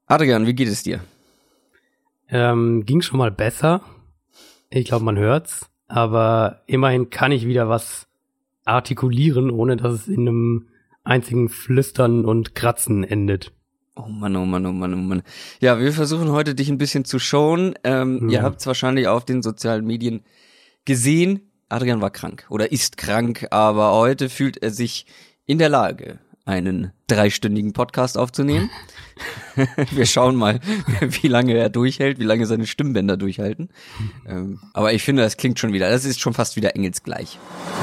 Adrian, wie geht es dir? Ging schon mal besser. Ich glaube, man hört's. Aber immerhin kann ich wieder was artikulieren, ohne dass es in einem einzigen Flüstern und Kratzen endet. Oh Mann, oh Mann, oh Mann, oh Mann. Ja, wir versuchen heute, dich ein bisschen zu schonen. Ihr habt es wahrscheinlich auf den sozialen Medien gesehen. Adrian war krank oder ist krank, aber heute fühlt er sich in der Lage, einen 3-stündigen Podcast aufzunehmen. Wir schauen mal, wie lange er durchhält, wie lange seine Stimmbänder durchhalten. Aber ich finde, das klingt schon wieder, das ist schon fast wieder engelsgleich.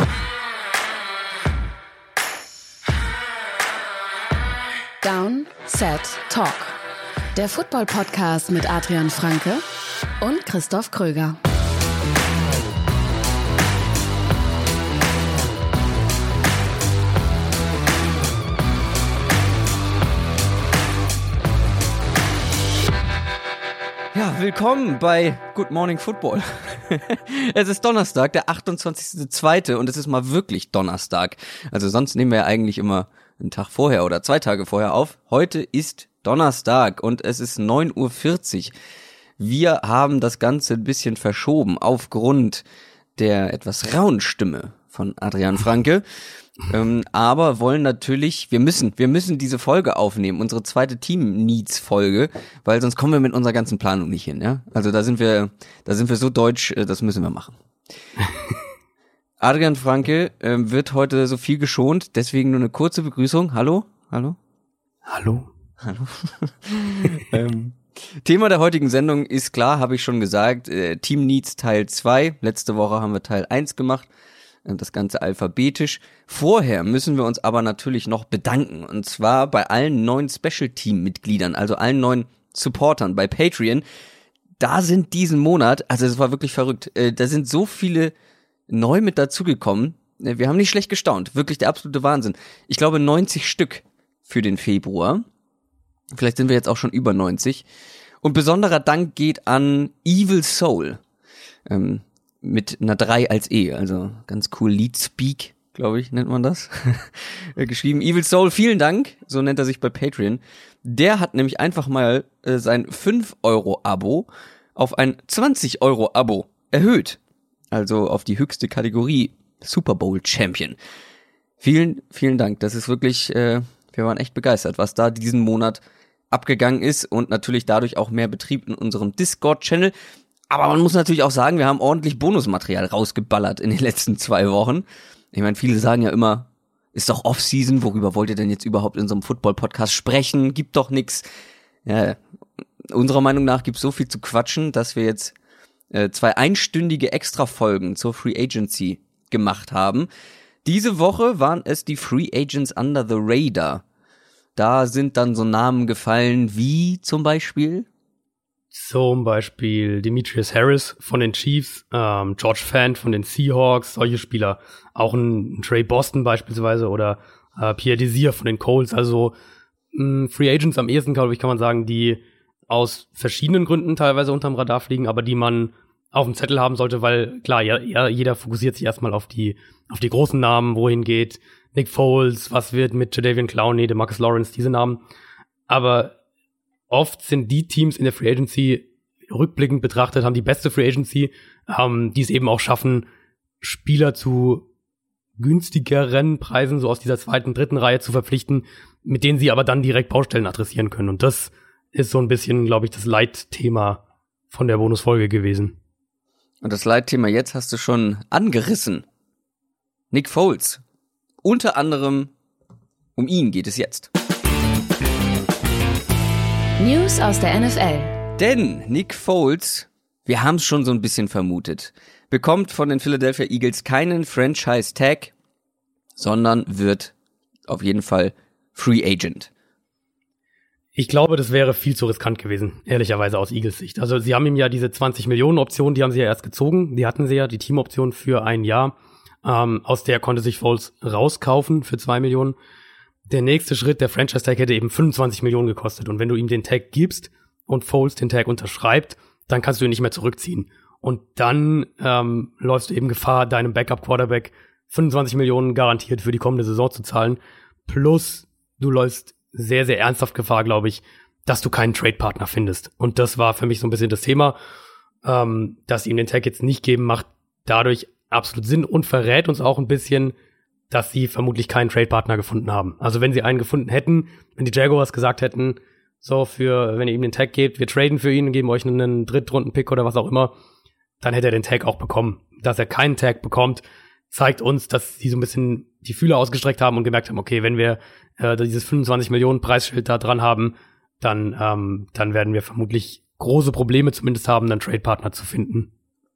Down, Set, Talk. Der Football-Podcast mit Adrian Franke und Christoph Kröger. Ja, willkommen bei Good Morning Football. Es ist Donnerstag, der 28.02. und es ist mal wirklich Donnerstag. Also sonst nehmen wir ja eigentlich immer einen Tag vorher oder 2 Tage vorher auf. Heute ist Donnerstag und es ist 9:40 Uhr. Wir haben das Ganze ein bisschen verschoben aufgrund der etwas rauen Stimme von Adrian Franke. Aber wollen natürlich, wir müssen diese Folge aufnehmen, unsere zweite Team-Needs-Folge, weil sonst kommen wir mit unserer ganzen Planung nicht hin, ja? Also da sind wir so deutsch, das müssen wir machen. Adrian Franke wird heute so viel geschont, deswegen nur eine kurze Begrüßung. Hallo? Thema der heutigen Sendung ist klar, habe ich schon gesagt, Team Needs Teil 2. Letzte Woche haben wir Teil 1 gemacht. Das Ganze alphabetisch. Vorher müssen wir uns aber natürlich noch bedanken. Und zwar bei allen neuen Special-Team-Mitgliedern, also allen neuen Supportern bei Patreon. Da sind diesen Monat, also es war wirklich verrückt, da sind so viele neu mit dazugekommen. Wir haben nicht schlecht gestaunt. Wirklich der absolute Wahnsinn. Ich glaube 90 Stück für den Februar. Vielleicht sind wir jetzt auch schon über 90. Und besonderer Dank geht an Evil Soul. Mit einer 3 als E, also ganz cool, Lead Speak, glaube ich, nennt man das, geschrieben. Evil Soul, vielen Dank, so nennt er sich bei Patreon. Der hat nämlich einfach mal sein 5-Euro-Abo auf ein 20-Euro-Abo erhöht. Also auf die höchste Kategorie, Super Bowl Champion. Vielen, vielen Dank, das ist wirklich, wir waren echt begeistert, was da diesen Monat abgegangen ist und natürlich dadurch auch mehr Betrieb in unserem Discord-Channel. Aber man muss natürlich auch sagen, wir haben ordentlich Bonusmaterial rausgeballert in den letzten 2 Wochen. Ich meine, viele sagen ja immer, ist doch Off-Season, worüber wollt ihr denn jetzt überhaupt in so einem Football-Podcast sprechen? Gibt doch nix. Ja, unserer Meinung nach gibt's so viel zu quatschen, dass wir jetzt 2 einstündige Extra-Folgen zur Free Agency gemacht haben. Diese Woche waren es die Free Agents under the Radar. Da sind dann so Namen gefallen wie zum Beispiel Demetrius Harris von den Chiefs, George Fant von den Seahawks, solche Spieler. Auch ein Trey Boston beispielsweise oder Pierre Desir von den Colts. Also Free Agents am ehesten, glaube ich, kann man sagen, die aus verschiedenen Gründen teilweise unterm Radar fliegen, aber die man auf dem Zettel haben sollte, weil klar, ja, jeder fokussiert sich erstmal auf die großen Namen, wohin geht Nick Foles, was wird mit Jadeveon Clowney, DeMarcus Lawrence, diese Namen. Aber oft sind die Teams in der Free Agency rückblickend betrachtet, haben die beste Free Agency, die es eben auch schaffen, Spieler zu günstigeren Preisen, so aus dieser 2., 3. Reihe zu verpflichten, mit denen sie aber dann direkt Baustellen adressieren können. Und das ist so ein bisschen, glaube ich, das Leitthema von der Bonusfolge gewesen. Und das Leitthema jetzt hast du schon angerissen. Nick Foles. Unter anderem um ihn geht es jetzt. News aus der NFL. Denn Nick Foles, wir haben es schon so ein bisschen vermutet, bekommt von den Philadelphia Eagles keinen Franchise-Tag, sondern wird auf jeden Fall Free Agent. Ich glaube, das wäre viel zu riskant gewesen, ehrlicherweise aus Eagles Sicht. Also sie haben ihm ja diese 20 Millionen Option, die haben sie ja erst gezogen. Die hatten sie ja, die Teamoption für ein Jahr. Aus der konnte sich Foles rauskaufen für 2 Millionen. Der nächste Schritt, der Franchise-Tag, hätte eben 25 Millionen gekostet. Und wenn du ihm den Tag gibst und Foles den Tag unterschreibt, dann kannst du ihn nicht mehr zurückziehen. Und dann läufst du eben Gefahr, deinem Backup-Quarterback 25 Millionen garantiert für die kommende Saison zu zahlen. Plus, du läufst sehr, sehr ernsthaft Gefahr, glaube ich, dass du keinen Trade-Partner findest. Und das war für mich so ein bisschen das Thema, dass sie ihm den Tag jetzt nicht geben, macht dadurch absolut Sinn und verrät uns auch ein bisschen, dass sie vermutlich keinen Trade-Partner gefunden haben. Also wenn sie einen gefunden hätten, wenn die Jaguars gesagt hätten, so wenn ihr ihm den Tag gebt, wir traden für ihn und geben euch einen Drittrunden-Pick oder was auch immer, dann hätte er den Tag auch bekommen. Dass er keinen Tag bekommt, zeigt uns, dass sie so ein bisschen die Fühler ausgestreckt haben und gemerkt haben, okay, wenn wir dieses 25 Millionen Preisschild da dran haben, dann werden wir vermutlich große Probleme zumindest haben, einen Trade-Partner zu finden.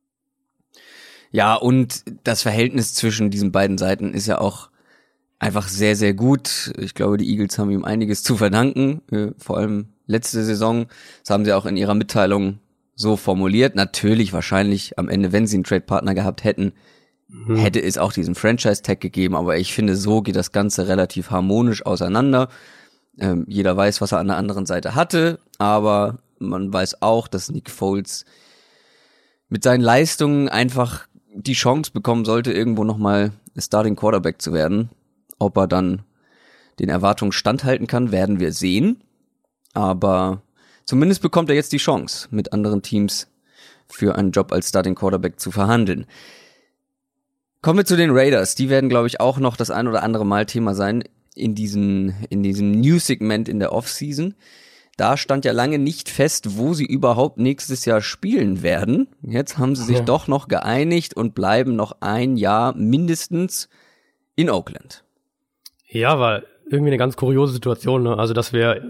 Ja, und das Verhältnis zwischen diesen beiden Seiten ist ja auch einfach sehr, sehr gut. Ich glaube, die Eagles haben ihm einiges zu verdanken, vor allem letzte Saison. Das haben sie auch in ihrer Mitteilung so formuliert. Natürlich, wahrscheinlich am Ende, wenn sie einen Trade-Partner gehabt hätten, hätte es auch diesen Franchise-Tag gegeben. Aber ich finde, so geht das Ganze relativ harmonisch auseinander. Jeder weiß, was er an der anderen Seite hatte, aber man weiß auch, dass Nick Foles mit seinen Leistungen einfach die Chance bekommen sollte, irgendwo nochmal Starting Quarterback zu werden. Ob er dann den Erwartungen standhalten kann, werden wir sehen. Aber zumindest bekommt er jetzt die Chance, mit anderen Teams für einen Job als Starting Quarterback zu verhandeln. Kommen wir zu den Raiders. Die werden, glaube ich, auch noch das ein oder andere Mal Thema sein in diesem News-Segment in der Offseason. Da stand ja lange nicht fest, wo sie überhaupt nächstes Jahr spielen werden. Jetzt haben sie sich doch noch geeinigt und bleiben noch ein Jahr mindestens in Oakland. Ja, war irgendwie eine ganz kuriose Situation, ne? Also, dass wir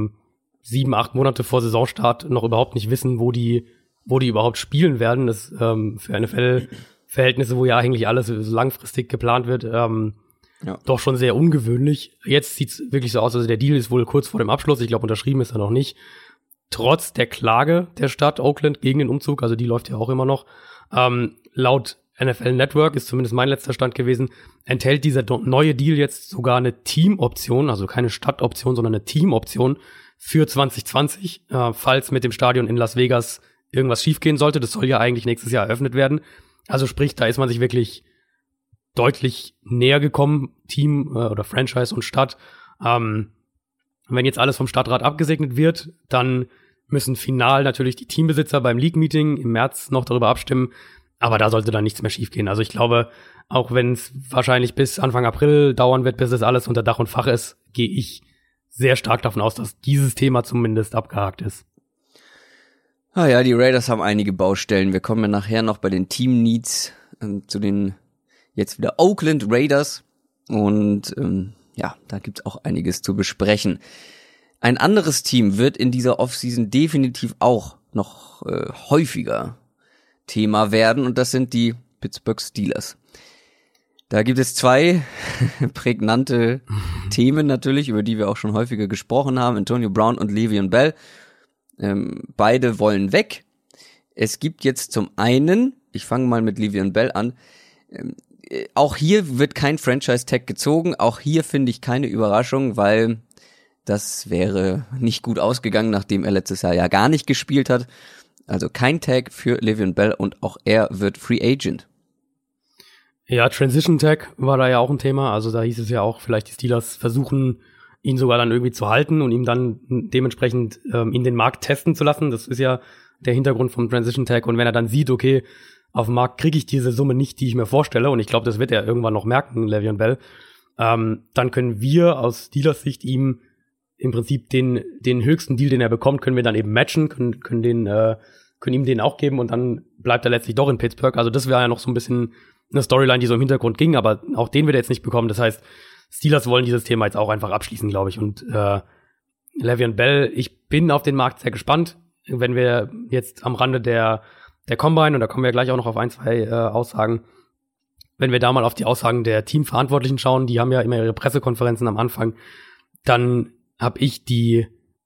7-8 Monate vor Saisonstart noch überhaupt nicht wissen, wo die überhaupt spielen werden. Das für NFL-Verhältnisse, wo ja eigentlich alles so langfristig geplant wird, doch schon sehr ungewöhnlich. Jetzt sieht's wirklich so aus, also der Deal ist wohl kurz vor dem Abschluss. Ich glaube, unterschrieben ist er noch nicht. Trotz der Klage der Stadt Oakland gegen den Umzug, also die läuft ja auch immer noch, laut NFL Network ist zumindest mein letzter Stand gewesen, enthält dieser neue Deal jetzt sogar eine Teamoption, also keine Stadtoption, sondern eine Teamoption für 2020, falls mit dem Stadion in Las Vegas irgendwas schiefgehen sollte. Das soll ja eigentlich nächstes Jahr eröffnet werden. Also sprich, da ist man sich wirklich deutlich näher gekommen, Team oder Franchise und Stadt. Wenn jetzt alles vom Stadtrat abgesegnet wird, dann müssen final natürlich die Teambesitzer beim League-Meeting im März noch darüber abstimmen, aber da sollte dann nichts mehr schiefgehen. Also ich glaube, auch wenn es wahrscheinlich bis Anfang April dauern wird, bis das alles unter Dach und Fach ist, gehe ich sehr stark davon aus, dass dieses Thema zumindest abgehakt ist. Ah ja, die Raiders haben einige Baustellen. Wir kommen ja nachher noch bei den Team-Needs zu den jetzt wieder Oakland Raiders und da gibt's auch einiges zu besprechen. Ein anderes Team wird in dieser Offseason definitiv auch noch häufiger Thema werden und das sind die Pittsburgh Steelers. Da gibt es zwei prägnante Themen natürlich, über die wir auch schon häufiger gesprochen haben, Antonio Brown und Le'Veon Bell. Beide wollen weg. Es gibt jetzt zum einen, ich fange mal mit Le'Veon Bell an, auch hier wird kein Franchise-Tag gezogen, auch hier finde ich keine Überraschung, weil das wäre nicht gut ausgegangen, nachdem er letztes Jahr ja gar nicht gespielt hat. Also kein Tag für Le'Veon Bell und auch er wird Free Agent. Ja, Transition Tag war da ja auch ein Thema, also da hieß es ja auch, vielleicht die Steelers versuchen, ihn sogar dann irgendwie zu halten und ihm dann dementsprechend in den Markt testen zu lassen. Das ist ja der Hintergrund vom Transition Tag und wenn er dann sieht, okay, auf dem Markt kriege ich diese Summe nicht, die ich mir vorstelle und ich glaube, das wird er irgendwann noch merken, Le'Veon Bell, dann können wir aus Steelers Sicht ihm im Prinzip den höchsten Deal, den er bekommt, können wir dann eben matchen, können ihm den auch geben und dann bleibt er letztlich doch in Pittsburgh. Also das wäre ja noch so ein bisschen eine Storyline, die so im Hintergrund ging, aber auch den wird er jetzt nicht bekommen. Das heißt, Steelers wollen dieses Thema jetzt auch einfach abschließen, glaube ich. Und Le'Veon Bell, ich bin auf den Markt sehr gespannt. Wenn wir jetzt am Rande der Combine, und da kommen wir gleich auch noch auf ein, zwei Aussagen, wenn wir da mal auf die Aussagen der Teamverantwortlichen schauen, die haben ja immer ihre Pressekonferenzen am Anfang, dann habe ich die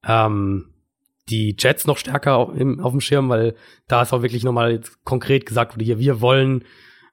Jets noch stärker auf dem Schirm, weil da ist auch wirklich nochmal konkret gesagt wurde, hier, wir wollen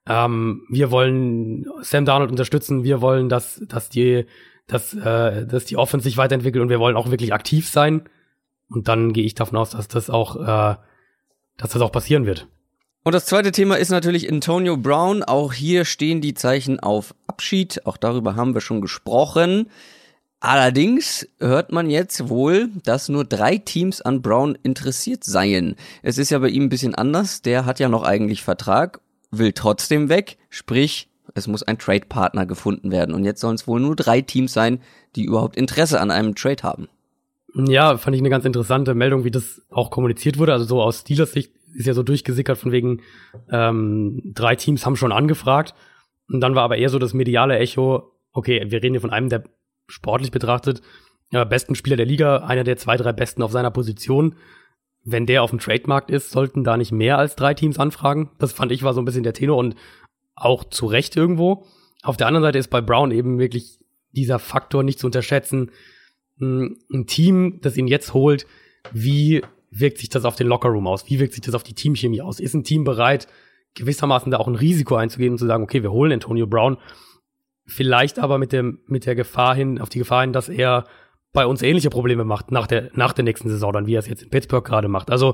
Sam Darnold unterstützen, wir wollen, dass die Offense sich weiterentwickelt und wir wollen auch wirklich aktiv sein. Und dann gehe ich davon aus, dass das auch passieren wird. Und das zweite Thema ist natürlich Antonio Brown. Auch hier stehen die Zeichen auf Abschied. Auch darüber haben wir schon gesprochen. Allerdings hört man jetzt wohl, dass nur 3 Teams an Brown interessiert seien. Es ist ja bei ihm ein bisschen anders. Der hat ja noch eigentlich Vertrag, will trotzdem weg. Sprich, es muss ein Trade-Partner gefunden werden. Und jetzt sollen es wohl nur 3 Teams sein, die überhaupt Interesse an einem Trade haben. Ja, fand ich eine ganz interessante Meldung, wie das auch kommuniziert wurde. Also so aus Steelers Sicht ist ja so durchgesickert von wegen 3 Teams haben schon angefragt. Und dann war aber eher so das mediale Echo, okay, wir reden hier von einem der sportlich betrachtet besten Spieler der Liga, einer der 2, 3 besten auf seiner Position. Wenn der auf dem Trademarkt ist, sollten da nicht mehr als 3 Teams anfragen. Das fand ich war so ein bisschen der Tenor und auch zu Recht irgendwo. Auf der anderen Seite ist bei Brown eben wirklich dieser Faktor nicht zu unterschätzen. Ein Team, das ihn jetzt holt, wie wirkt sich das auf den Lockerroom aus? Wie wirkt sich das auf die Teamchemie aus? Ist ein Team bereit, gewissermaßen da auch ein Risiko einzugehen und zu sagen, okay, wir holen Antonio Brown, vielleicht aber mit der Gefahr hin, auf die Gefahr hin, dass er bei uns ähnliche Probleme macht nach der nächsten Saison, dann wie er es jetzt in Pittsburgh gerade macht. Also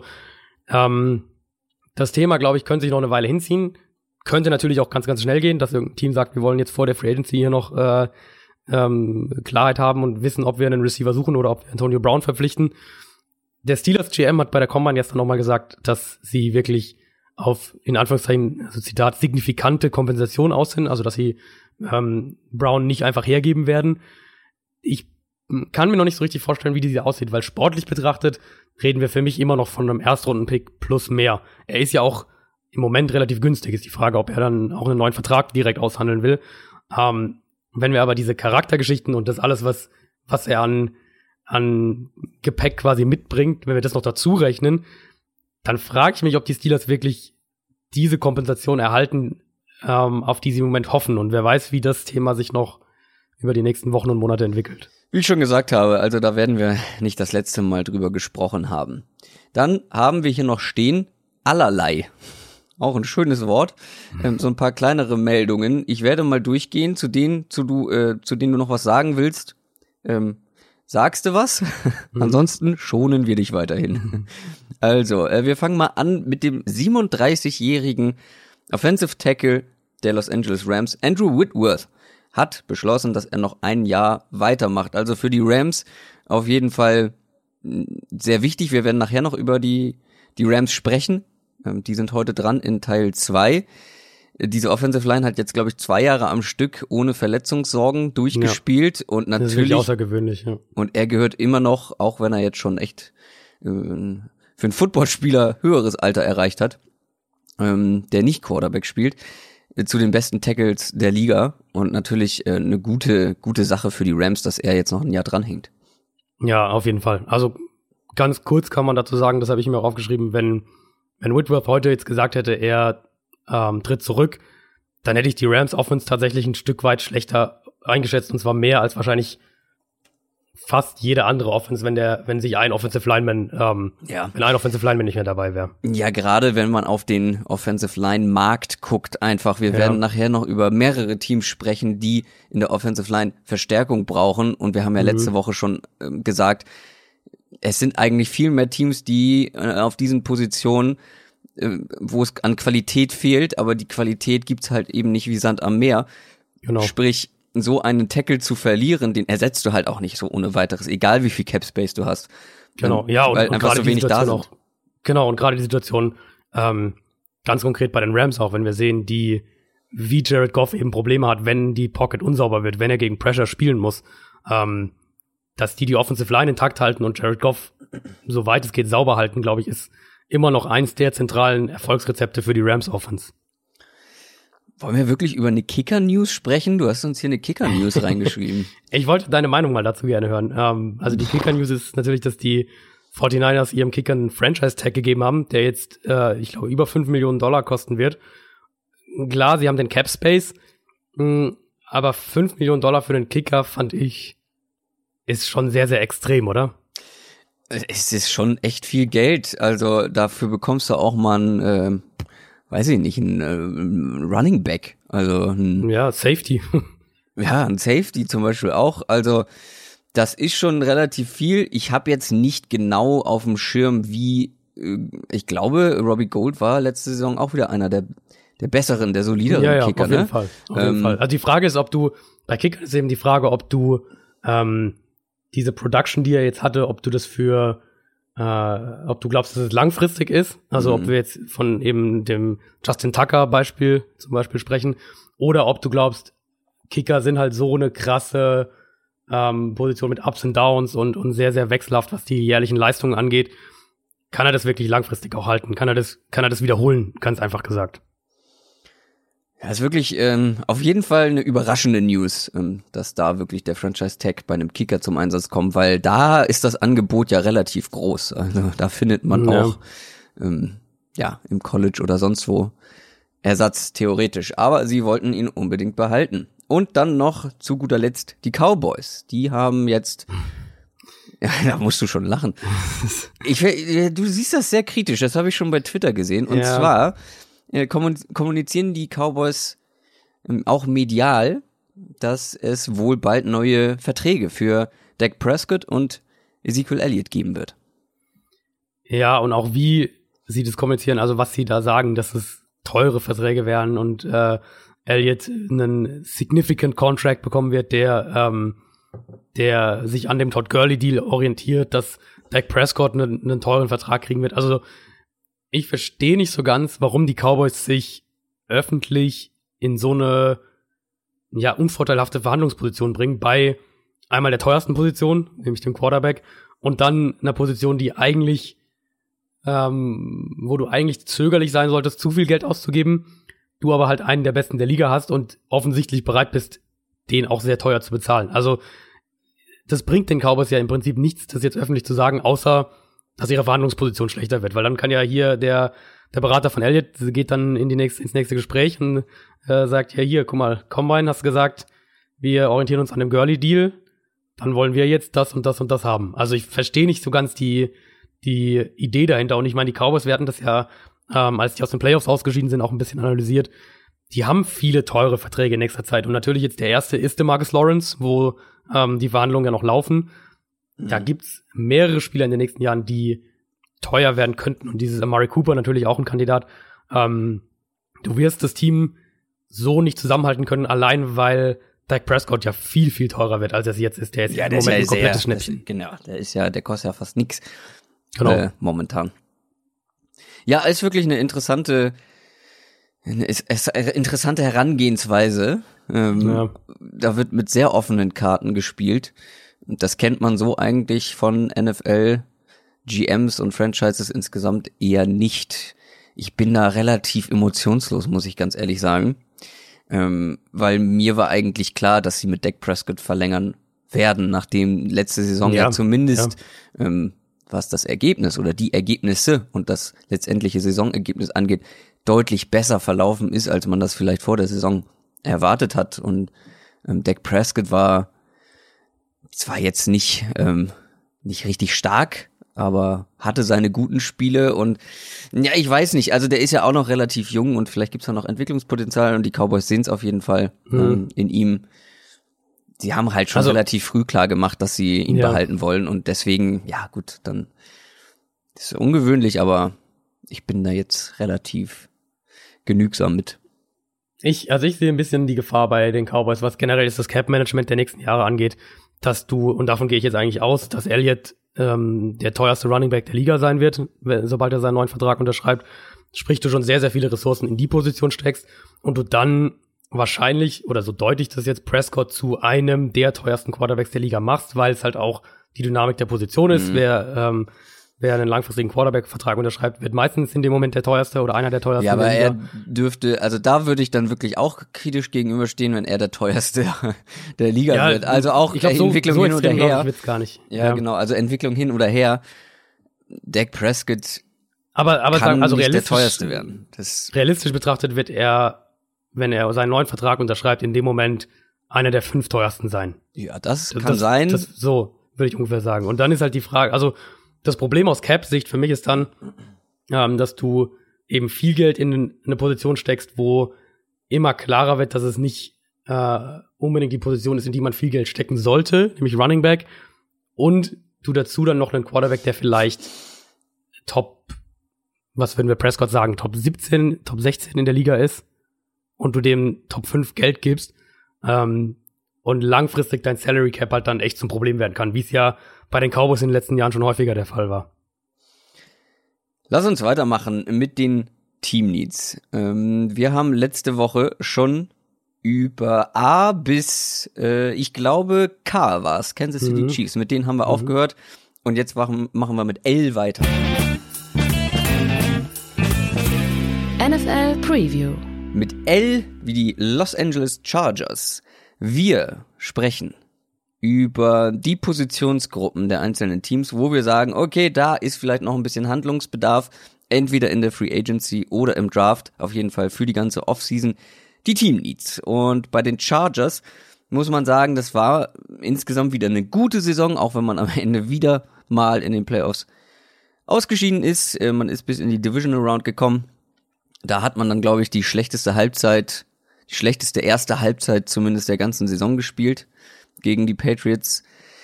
das Thema, glaube ich, könnte sich noch eine Weile hinziehen. Könnte natürlich auch ganz, ganz schnell gehen, dass irgendein Team sagt, wir wollen jetzt vor der Free Agency hier noch Klarheit haben und wissen, ob wir einen Receiver suchen oder ob wir Antonio Brown verpflichten. Der Steelers GM hat bei der Combine gestern nochmal gesagt, dass sie wirklich auf, in Anführungszeichen, also Zitat, signifikante Kompensation aus sind, also dass sie Brown nicht einfach hergeben werden. Ich kann mir noch nicht so richtig vorstellen, wie diese aussieht, weil sportlich betrachtet reden wir für mich immer noch von einem Erstrunden-Pick plus mehr. Er ist ja auch im Moment relativ günstig, ist die Frage, ob er dann auch einen neuen Vertrag direkt aushandeln will. Wenn wir aber diese Charaktergeschichten und das alles, was er an Gepäck quasi mitbringt, wenn wir das noch dazu rechnen, dann frage ich mich, ob die Steelers wirklich diese Kompensation erhalten, auf die sie im Moment hoffen. Und wer weiß, wie das Thema sich noch über die nächsten Wochen und Monate entwickelt. Wie ich schon gesagt habe, also da werden wir nicht das letzte Mal drüber gesprochen haben. Dann haben wir hier noch stehen, allerlei. Auch ein schönes Wort. So ein paar kleinere Meldungen. Ich werde mal durchgehen, zu denen du noch was sagen willst. Sagst du was? Ansonsten schonen wir dich weiterhin. Also, wir fangen mal an mit dem 37-jährigen Offensive Tackle der Los Angeles Rams. Andrew Whitworth hat beschlossen, dass er noch ein Jahr weitermacht. Also für die Rams auf jeden Fall sehr wichtig. Wir werden nachher noch über die Rams sprechen. Die sind heute dran in Teil 2. Diese Offensive Line hat jetzt, glaube ich, 2 Jahre am Stück ohne Verletzungssorgen durchgespielt. Ja, und natürlich, das ist wirklich außergewöhnlich, ja. Und er gehört immer noch, auch wenn er jetzt schon echt für einen Footballspieler höheres Alter erreicht hat, der nicht Quarterback spielt, zu den besten Tackles der Liga. Und natürlich eine gute Sache für die Rams, dass er jetzt noch ein Jahr dranhängt. Ja, auf jeden Fall. Also ganz kurz kann man dazu sagen, das habe ich mir auch aufgeschrieben, wenn Whitworth heute jetzt gesagt hätte, er tritt zurück, dann hätte ich die Rams Offense tatsächlich ein Stück weit schlechter eingeschätzt, und zwar mehr als wahrscheinlich fast jede andere Offense, wenn sich ein Offensive Lineman, wenn ein Offensive Lineman nicht mehr dabei wäre. Ja, gerade wenn man auf den Offensive Line Markt guckt einfach. Wir werden nachher noch über mehrere Teams sprechen, die in der Offensive Line Verstärkung brauchen, und wir haben ja letzte Woche schon gesagt, es sind eigentlich viel mehr Teams, die auf diesen Positionen, wo es an Qualität fehlt, aber die Qualität gibt's halt eben nicht wie Sand am Meer. Genau. Sprich, so einen Tackle zu verlieren, den ersetzt du halt auch nicht so ohne weiteres, egal wie viel Cap Space du hast. Genau, ja, und einfach so wenig da sind. Auch, genau, und gerade die Situation, ganz konkret bei den Rams auch, wenn wir sehen, wie Jared Goff eben Probleme hat, wenn die Pocket unsauber wird, wenn er gegen Pressure spielen muss, dass die Offensive Line intakt halten und Jared Goff, soweit es geht, sauber halten, glaube ich, ist immer noch eins der zentralen Erfolgsrezepte für die Rams Offense. Wollen wir wirklich über eine Kicker-News sprechen? Du hast uns hier eine Kicker-News reingeschrieben. Ich wollte deine Meinung mal dazu gerne hören. Also die Kicker-News ist natürlich, dass die 49ers ihrem Kicker einen Franchise-Tag gegeben haben, der jetzt, ich glaube, über $5 Millionen kosten wird. Klar, sie haben den Cap-Space, aber $5 Millionen für den Kicker, fand ich, ist schon sehr, sehr extrem, oder? Es ist schon echt viel Geld. Also dafür bekommst du auch mal einen, weiß ich nicht, ein Running Back. Also ja, Safety. Ja, ein Safety zum Beispiel auch. Also das ist schon relativ viel. Ich habe jetzt nicht genau auf dem Schirm, wie, ich glaube, Robbie Gould war letzte Saison auch wieder einer der besseren, der solideren Kicker. Auf jeden Fall. Also die Frage ist, bei Kickern ist eben die Frage, ob du diese Production, die er jetzt hatte, ob du glaubst, dass es langfristig ist, also ob wir jetzt von eben dem Justin Tucker Beispiel zum Beispiel sprechen, oder ob du glaubst, Kicker sind halt so eine krasse Position mit Ups und Downs und sehr, sehr wechselhaft, was die jährlichen Leistungen angeht. Kann er das wirklich langfristig auch halten? Kann er das wiederholen? Ganz einfach gesagt. Ja, ist wirklich auf jeden Fall eine überraschende News, dass da wirklich der Franchise-Tag bei einem Kicker zum Einsatz kommt, weil da ist das Angebot ja relativ groß. Also da findet man auch im College oder sonst wo Ersatz theoretisch. Aber sie wollten ihn unbedingt behalten. Und dann noch zu guter Letzt die Cowboys. Die haben jetzt, ja, da musst du schon lachen. Du siehst das sehr kritisch, das habe ich schon bei Twitter gesehen. Und zwar kommunizieren die Cowboys auch medial, dass es wohl bald neue Verträge für Dak Prescott und Ezekiel Elliott geben wird. Ja, und auch wie sie das kommunizieren, also was sie da sagen, dass es teure Verträge werden und Elliott einen significant Contract bekommen wird, der sich an dem Todd Gurley Deal orientiert, dass Dak Prescott einen teuren Vertrag kriegen wird. Also ich verstehe nicht so ganz, warum die Cowboys sich öffentlich in so eine unvorteilhafte Verhandlungsposition bringen bei einmal der teuersten Position, nämlich dem Quarterback, und dann einer Position, die eigentlich wo du eigentlich zögerlich sein solltest, zu viel Geld auszugeben, du aber halt einen der Besten der Liga hast und offensichtlich bereit bist, den auch sehr teuer zu bezahlen. Also das bringt den Cowboys ja im Prinzip nichts, das jetzt öffentlich zu sagen, außer dass ihre Verhandlungsposition schlechter wird, weil dann kann ja hier der Berater von Elliott geht dann ins nächste Gespräch und sagt, ja hier, guck mal, Combine, hast gesagt, wir orientieren uns an dem Gurley-Deal, dann wollen wir jetzt das und das und das haben. Also ich verstehe nicht so ganz die Idee dahinter, und ich meine, die Cowboys, wir hatten das ja, als die aus den Playoffs ausgeschieden sind, auch ein bisschen analysiert. Die haben viele teure Verträge in nächster Zeit, und natürlich jetzt der erste ist DeMarcus Lawrence, wo die Verhandlungen ja noch laufen. Da gibt's mehrere Spieler in den nächsten Jahren, die teuer werden könnten, und dieses Amari Cooper natürlich auch ein Kandidat. Du wirst das Team so nicht zusammenhalten können, allein weil Dak Prescott ja viel, viel teurer wird, als er jetzt ist. Der ist im Moment ein komplettes Schnäppchen. Genau, der kostet ja fast nix. Genau. Momentan. Ja, ist wirklich eine interessante Herangehensweise. Da wird mit sehr offenen Karten gespielt. Das kennt man so eigentlich von NFL, GMs und Franchises insgesamt eher nicht. Ich bin da relativ emotionslos, muss ich ganz ehrlich sagen. Weil mir war eigentlich klar, dass sie mit Dak Prescott verlängern werden, nachdem letzte Saison zumindest was das Ergebnis oder die Ergebnisse und das letztendliche Saisonergebnis angeht, deutlich besser verlaufen ist, als man das vielleicht vor der Saison erwartet hat. Und Dak Prescott war zwar jetzt nicht richtig stark, aber hatte seine guten Spiele, und ja, ich weiß nicht, also der ist ja auch noch relativ jung und vielleicht gibt's da noch Entwicklungspotenzial, und die Cowboys sehen es auf jeden Fall in ihm. Sie haben halt schon relativ früh klar gemacht, dass sie ihn behalten wollen, und deswegen, ja gut, dann ist es ungewöhnlich, aber ich bin da jetzt relativ genügsam mit. Ich sehe ein bisschen die Gefahr bei den Cowboys, was generell ist das Cap-Management der nächsten Jahre angeht, dass du, und davon gehe ich jetzt eigentlich aus, dass Elliott der teuerste Running Back der Liga sein wird, sobald er seinen neuen Vertrag unterschreibt, sprich du schon sehr, sehr viele Ressourcen in die Position steckst und du dann wahrscheinlich, oder so deutlich das jetzt, Prescott zu einem der teuersten Quarterbacks der Liga machst, weil es halt auch die Dynamik der Position ist. Wer einen langfristigen Quarterback-Vertrag unterschreibt, wird meistens in dem Moment der teuerste oder einer der teuersten. Ja, aber er dürfte, also da würde ich dann wirklich auch kritisch gegenüberstehen, wenn er der teuerste der Liga wird. Also auch ich glaub, Entwicklung so hin oder her. Ich gar nicht. Ja, genau, also Entwicklung hin oder her. Dak Prescott aber kann sagen, also nicht der teuerste werden. Realistisch betrachtet wird er, wenn er seinen neuen Vertrag unterschreibt, in dem Moment einer der 5 teuersten sein. Ja, das kann sein. So würde ich ungefähr sagen. Und dann ist halt die Frage, also das Problem aus Cap-Sicht für mich ist dann, dass du eben viel Geld in eine Position steckst, wo immer klarer wird, dass es nicht unbedingt die Position ist, in die man viel Geld stecken sollte, nämlich Running Back, und du dazu dann noch einen Quarterback, der vielleicht was würden wir Prescott sagen, Top 17, Top 16 in der Liga ist, und du dem Top 5 Geld gibst, und und langfristig dein Salary Cap halt dann echt zum Problem werden kann, wie es ja bei den Cowboys in den letzten Jahren schon häufiger der Fall war. Lass uns weitermachen mit den Team Needs. Wir haben letzte Woche schon über A bis, ich glaube, K war es, Kansas City Chiefs. Mit denen haben wir aufgehört und jetzt machen wir mit L weiter. NFL Preview. Mit L wie die Los Angeles Chargers. Wir sprechen über die Positionsgruppen der einzelnen Teams, wo wir sagen, okay, da ist vielleicht noch ein bisschen Handlungsbedarf, entweder in der Free Agency oder im Draft, auf jeden Fall für die ganze Offseason, die Team Needs. Und bei den Chargers muss man sagen, das war insgesamt wieder eine gute Saison, auch wenn man am Ende wieder mal in den Playoffs ausgeschieden ist. Man ist bis in die Divisional Round gekommen. Da hat man dann, glaube ich, die schlechteste erste Halbzeit zumindest der ganzen Saison gespielt gegen die Patriots.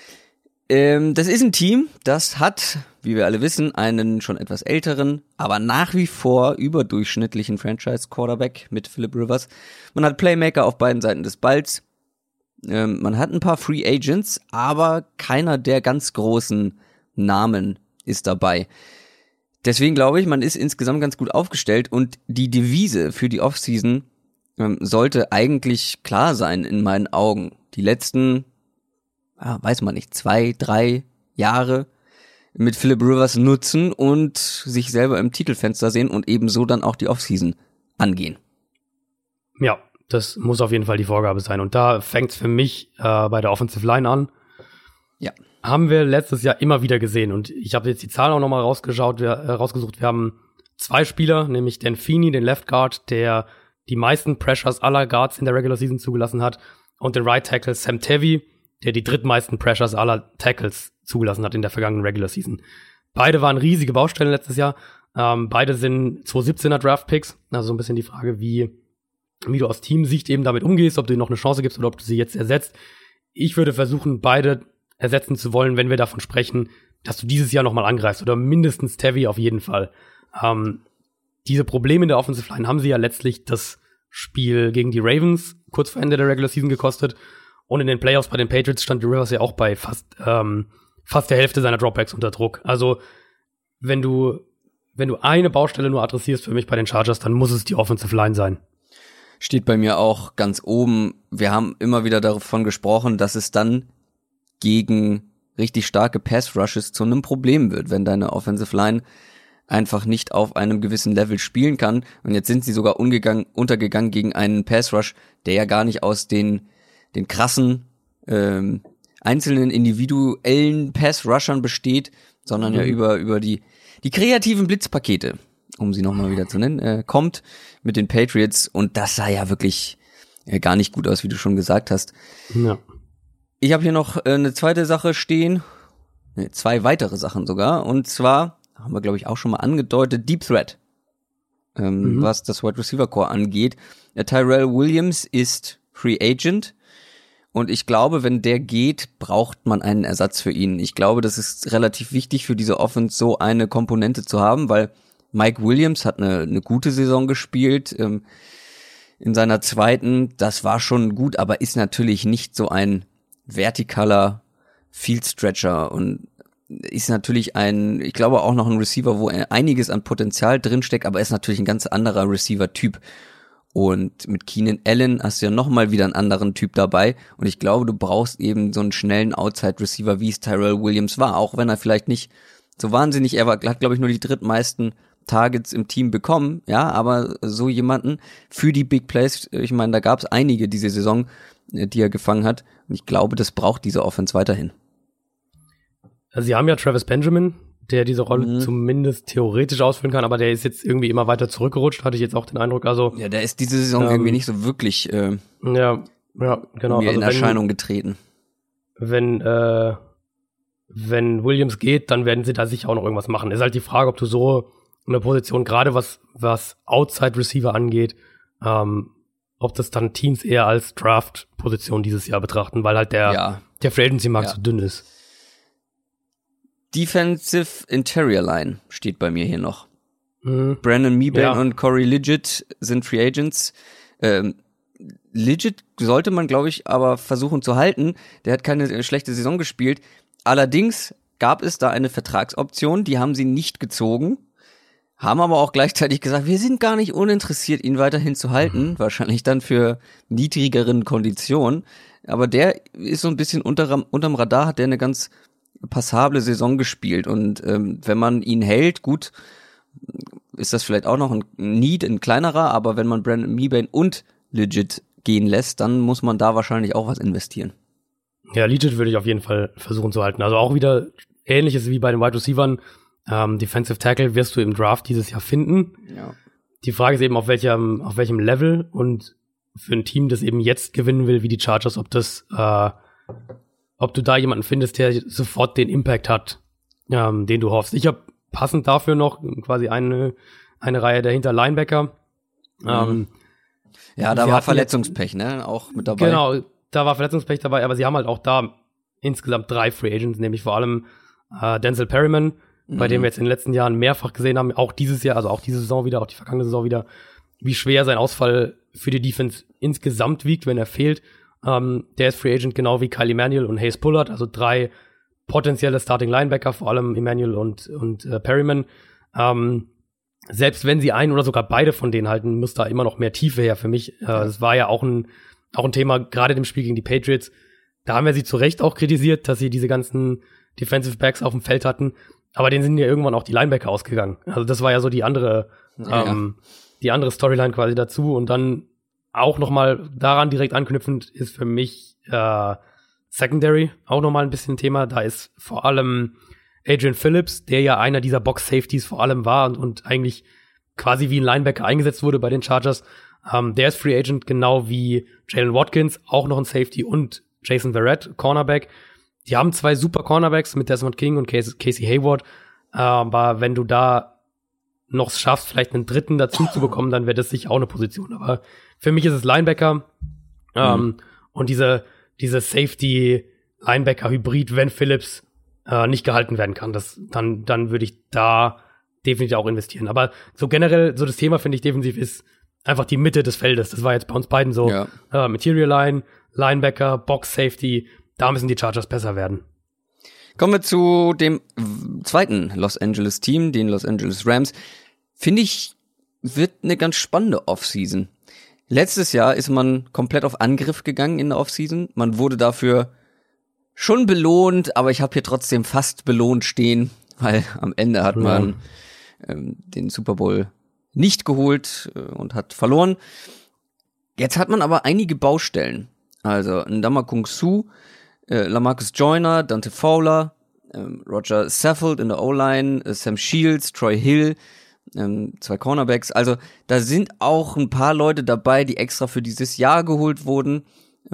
Das ist ein Team, das hat, wie wir alle wissen, einen schon etwas älteren, aber nach wie vor überdurchschnittlichen Franchise-Quarterback mit Philip Rivers. Man hat Playmaker auf beiden Seiten des Balls. Man hat ein paar Free Agents, aber keiner der ganz großen Namen ist dabei. Deswegen glaube ich, man ist insgesamt ganz gut aufgestellt und die Devise für die Offseason sollte eigentlich klar sein in meinen Augen. Die letzten, weiß man nicht, 2-3 Jahre mit Philip Rivers nutzen und sich selber im Titelfenster sehen und ebenso dann auch die Offseason angehen. Ja, das muss auf jeden Fall die Vorgabe sein. Und da fängt es für mich bei der Offensive Line an. Ja. Haben wir letztes Jahr immer wieder gesehen. Und ich habe jetzt die Zahlen auch nochmal rausgesucht. Wir haben 2 Spieler, nämlich Dan Feeney, den Left Guard, der die meisten Pressures aller Guards in der Regular Season zugelassen hat, und den Right Tackle Sam Tevi, der die drittmeisten Pressures aller Tackles zugelassen hat in der vergangenen Regular Season. Beide waren riesige Baustellen letztes Jahr. Beide sind 2017er Draft Picks. Also so ein bisschen die Frage, wie du aus Teamsicht eben damit umgehst, ob du ihnen noch eine Chance gibst oder ob du sie jetzt ersetzt. Ich würde versuchen, beide ersetzen zu wollen, wenn wir davon sprechen, dass du dieses Jahr nochmal angreifst, oder mindestens Tevi auf jeden Fall. Diese Probleme in der Offensive Line haben sie ja letztlich das Spiel gegen die Ravens kurz vor Ende der Regular Season gekostet. Und in den Playoffs bei den Patriots stand Rivers ja auch bei fast der Hälfte seiner Dropbacks unter Druck. Also wenn du eine Baustelle nur adressierst für mich bei den Chargers, dann muss es die Offensive Line sein. Steht bei mir auch ganz oben. Wir haben immer wieder davon gesprochen, dass es dann gegen richtig starke Pass-Rushes zu einem Problem wird, wenn deine Offensive Line einfach nicht auf einem gewissen Level spielen kann. Und jetzt sind sie sogar untergegangen gegen einen Pass-Rush, der ja gar nicht aus den krassen einzelnen individuellen Pass-Rushern besteht, sondern ja über die kreativen Blitzpakete, um sie nochmal wieder zu nennen, kommt mit den Patriots. Und das sah ja wirklich gar nicht gut aus, wie du schon gesagt hast. Ja. Ich habe hier noch eine zweite Sache stehen, 2 weitere Sachen sogar, und zwar haben wir, glaube ich, auch schon mal angedeutet, Deep Threat, was das Wide Receiver Core angeht. Tyrell Williams ist Free Agent und ich glaube, wenn der geht, braucht man einen Ersatz für ihn. Ich glaube, das ist relativ wichtig für diese Offense, so eine Komponente zu haben, weil Mike Williams hat eine gute Saison gespielt, in seiner zweiten, das war schon gut, aber ist natürlich nicht so ein vertikaler Field Stretcher und ist natürlich ich glaube auch noch ein Receiver, wo einiges an Potenzial drinsteckt, aber ist natürlich ein ganz anderer Receiver-Typ. Und mit Keenan Allen hast du ja nochmal wieder einen anderen Typ dabei. Und ich glaube, du brauchst eben so einen schnellen Outside-Receiver, wie es Tyrell Williams war. Auch wenn er vielleicht nicht so wahnsinnig, er hat, glaube ich, nur die drittmeisten Targets im Team bekommen. Ja, aber so jemanden für die Big Plays, ich meine, da gab es einige diese Saison, die er gefangen hat. Und ich glaube, das braucht diese Offense weiterhin. Also sie haben ja Travis Benjamin, der diese Rolle zumindest theoretisch ausfüllen kann, aber der ist jetzt irgendwie immer weiter zurückgerutscht, hatte ich jetzt auch den Eindruck. Also ja, der ist diese Saison irgendwie nicht so wirklich ja, genau. Also in Erscheinung getreten. Wenn Williams geht, dann werden sie da sicher auch noch irgendwas machen. Ist halt die Frage, ob du so eine Position, gerade was Outside Receiver angeht, ob das dann Teams eher als Draft-Position dieses Jahr betrachten, weil halt der Free Agency-Markt so dünn ist. Defensive Interior Line steht bei mir hier noch. Brandon Mebane und Corey Liggett sind Free Agents. legit sollte man, glaube ich, aber versuchen zu halten. Der hat keine schlechte Saison gespielt. Allerdings gab es da eine Vertragsoption, die haben sie nicht gezogen, haben aber auch gleichzeitig gesagt, wir sind gar nicht uninteressiert, ihn weiterhin zu halten, wahrscheinlich dann für niedrigeren Konditionen. Aber der ist so ein bisschen unterm Radar, hat der eine ganz passable Saison gespielt. Und wenn man ihn hält, gut, ist das vielleicht auch noch ein Need, ein kleinerer, aber wenn man Brandon Mebane und Legit gehen lässt, dann muss man da wahrscheinlich auch was investieren. Ja, Legit würde ich auf jeden Fall versuchen zu halten. Also auch wieder Ähnliches wie bei den Wide Receivern. Defensive Tackle wirst du im Draft dieses Jahr finden. Ja. Die Frage ist eben, auf welchem Level, und für ein Team, das eben jetzt gewinnen will, wie die Chargers, ob du da jemanden findest, der sofort den Impact hat, den du hoffst. Ich habe passend dafür noch quasi eine Reihe dahinter Linebacker. Ja, da war Verletzungspech, ne, auch mit dabei. Genau, da war Verletzungspech dabei, aber sie haben halt auch da insgesamt 3 Free Agents, nämlich vor allem Denzel Perryman, bei dem wir jetzt in den letzten Jahren mehrfach gesehen haben, auch dieses Jahr, also auch diese Saison wieder, auch die vergangene Saison wieder, wie schwer sein Ausfall für die Defense insgesamt wiegt, wenn er fehlt. Der ist Free Agent, genau wie Kyle Emanuel und Hayes Pullard, also 3 potenzielle Starting Linebacker, vor allem Emanuel und Perryman. Selbst wenn sie einen oder sogar beide von denen halten, muss da immer noch mehr Tiefe her für mich. Das war ja auch ein Thema, gerade im Spiel gegen die Patriots. Da haben wir sie zu Recht auch kritisiert, dass sie diese ganzen Defensive Backs auf dem Feld hatten. Aber denen sind ja irgendwann auch die Linebacker ausgegangen. Also das war ja so die andere Storyline quasi dazu. Und dann auch nochmal daran direkt anknüpfend ist für mich Secondary auch nochmal ein bisschen ein Thema. Da ist vor allem Adrian Phillips, der ja einer dieser Box-Safeties vor allem war und eigentlich quasi wie ein Linebacker eingesetzt wurde bei den Chargers. Der ist Free Agent, genau wie Jalen Watkins, auch noch ein Safety, und Jason Verrett, Cornerback. Die haben 2 super Cornerbacks mit Desmond King und Casey Hayward. Aber wenn du da noch schaffst, vielleicht einen dritten dazu zu bekommen, dann wäre das sicher auch eine Position. Aber für mich ist es Linebacker. Und diese Safety-Linebacker-Hybrid, wenn Phillips nicht gehalten werden kann, dann würde ich da definitiv auch investieren. Aber so generell, so das Thema, finde ich, defensiv ist einfach die Mitte des Feldes. Das war jetzt bei uns beiden so. Ja. Material Line, Linebacker, Box Safety, da müssen die Chargers besser werden. Kommen wir zu dem zweiten Los Angeles Team, den Los Angeles Rams. Finde ich, wird eine ganz spannende Offseason. Letztes Jahr ist man komplett auf Angriff gegangen in der Offseason. Man wurde dafür schon belohnt, aber ich habe hier trotzdem fast belohnt stehen, weil am Ende hat man den Super Bowl nicht geholt und hat verloren. Jetzt hat man aber einige Baustellen. Also Ndamukong Suh, LaMarcus Joyner, Dante Fowler, Roger Saffold in der O-Line, Sam Shields, Troy Hill, 2 Cornerbacks. Also da sind auch ein paar Leute dabei, die extra für dieses Jahr geholt wurden,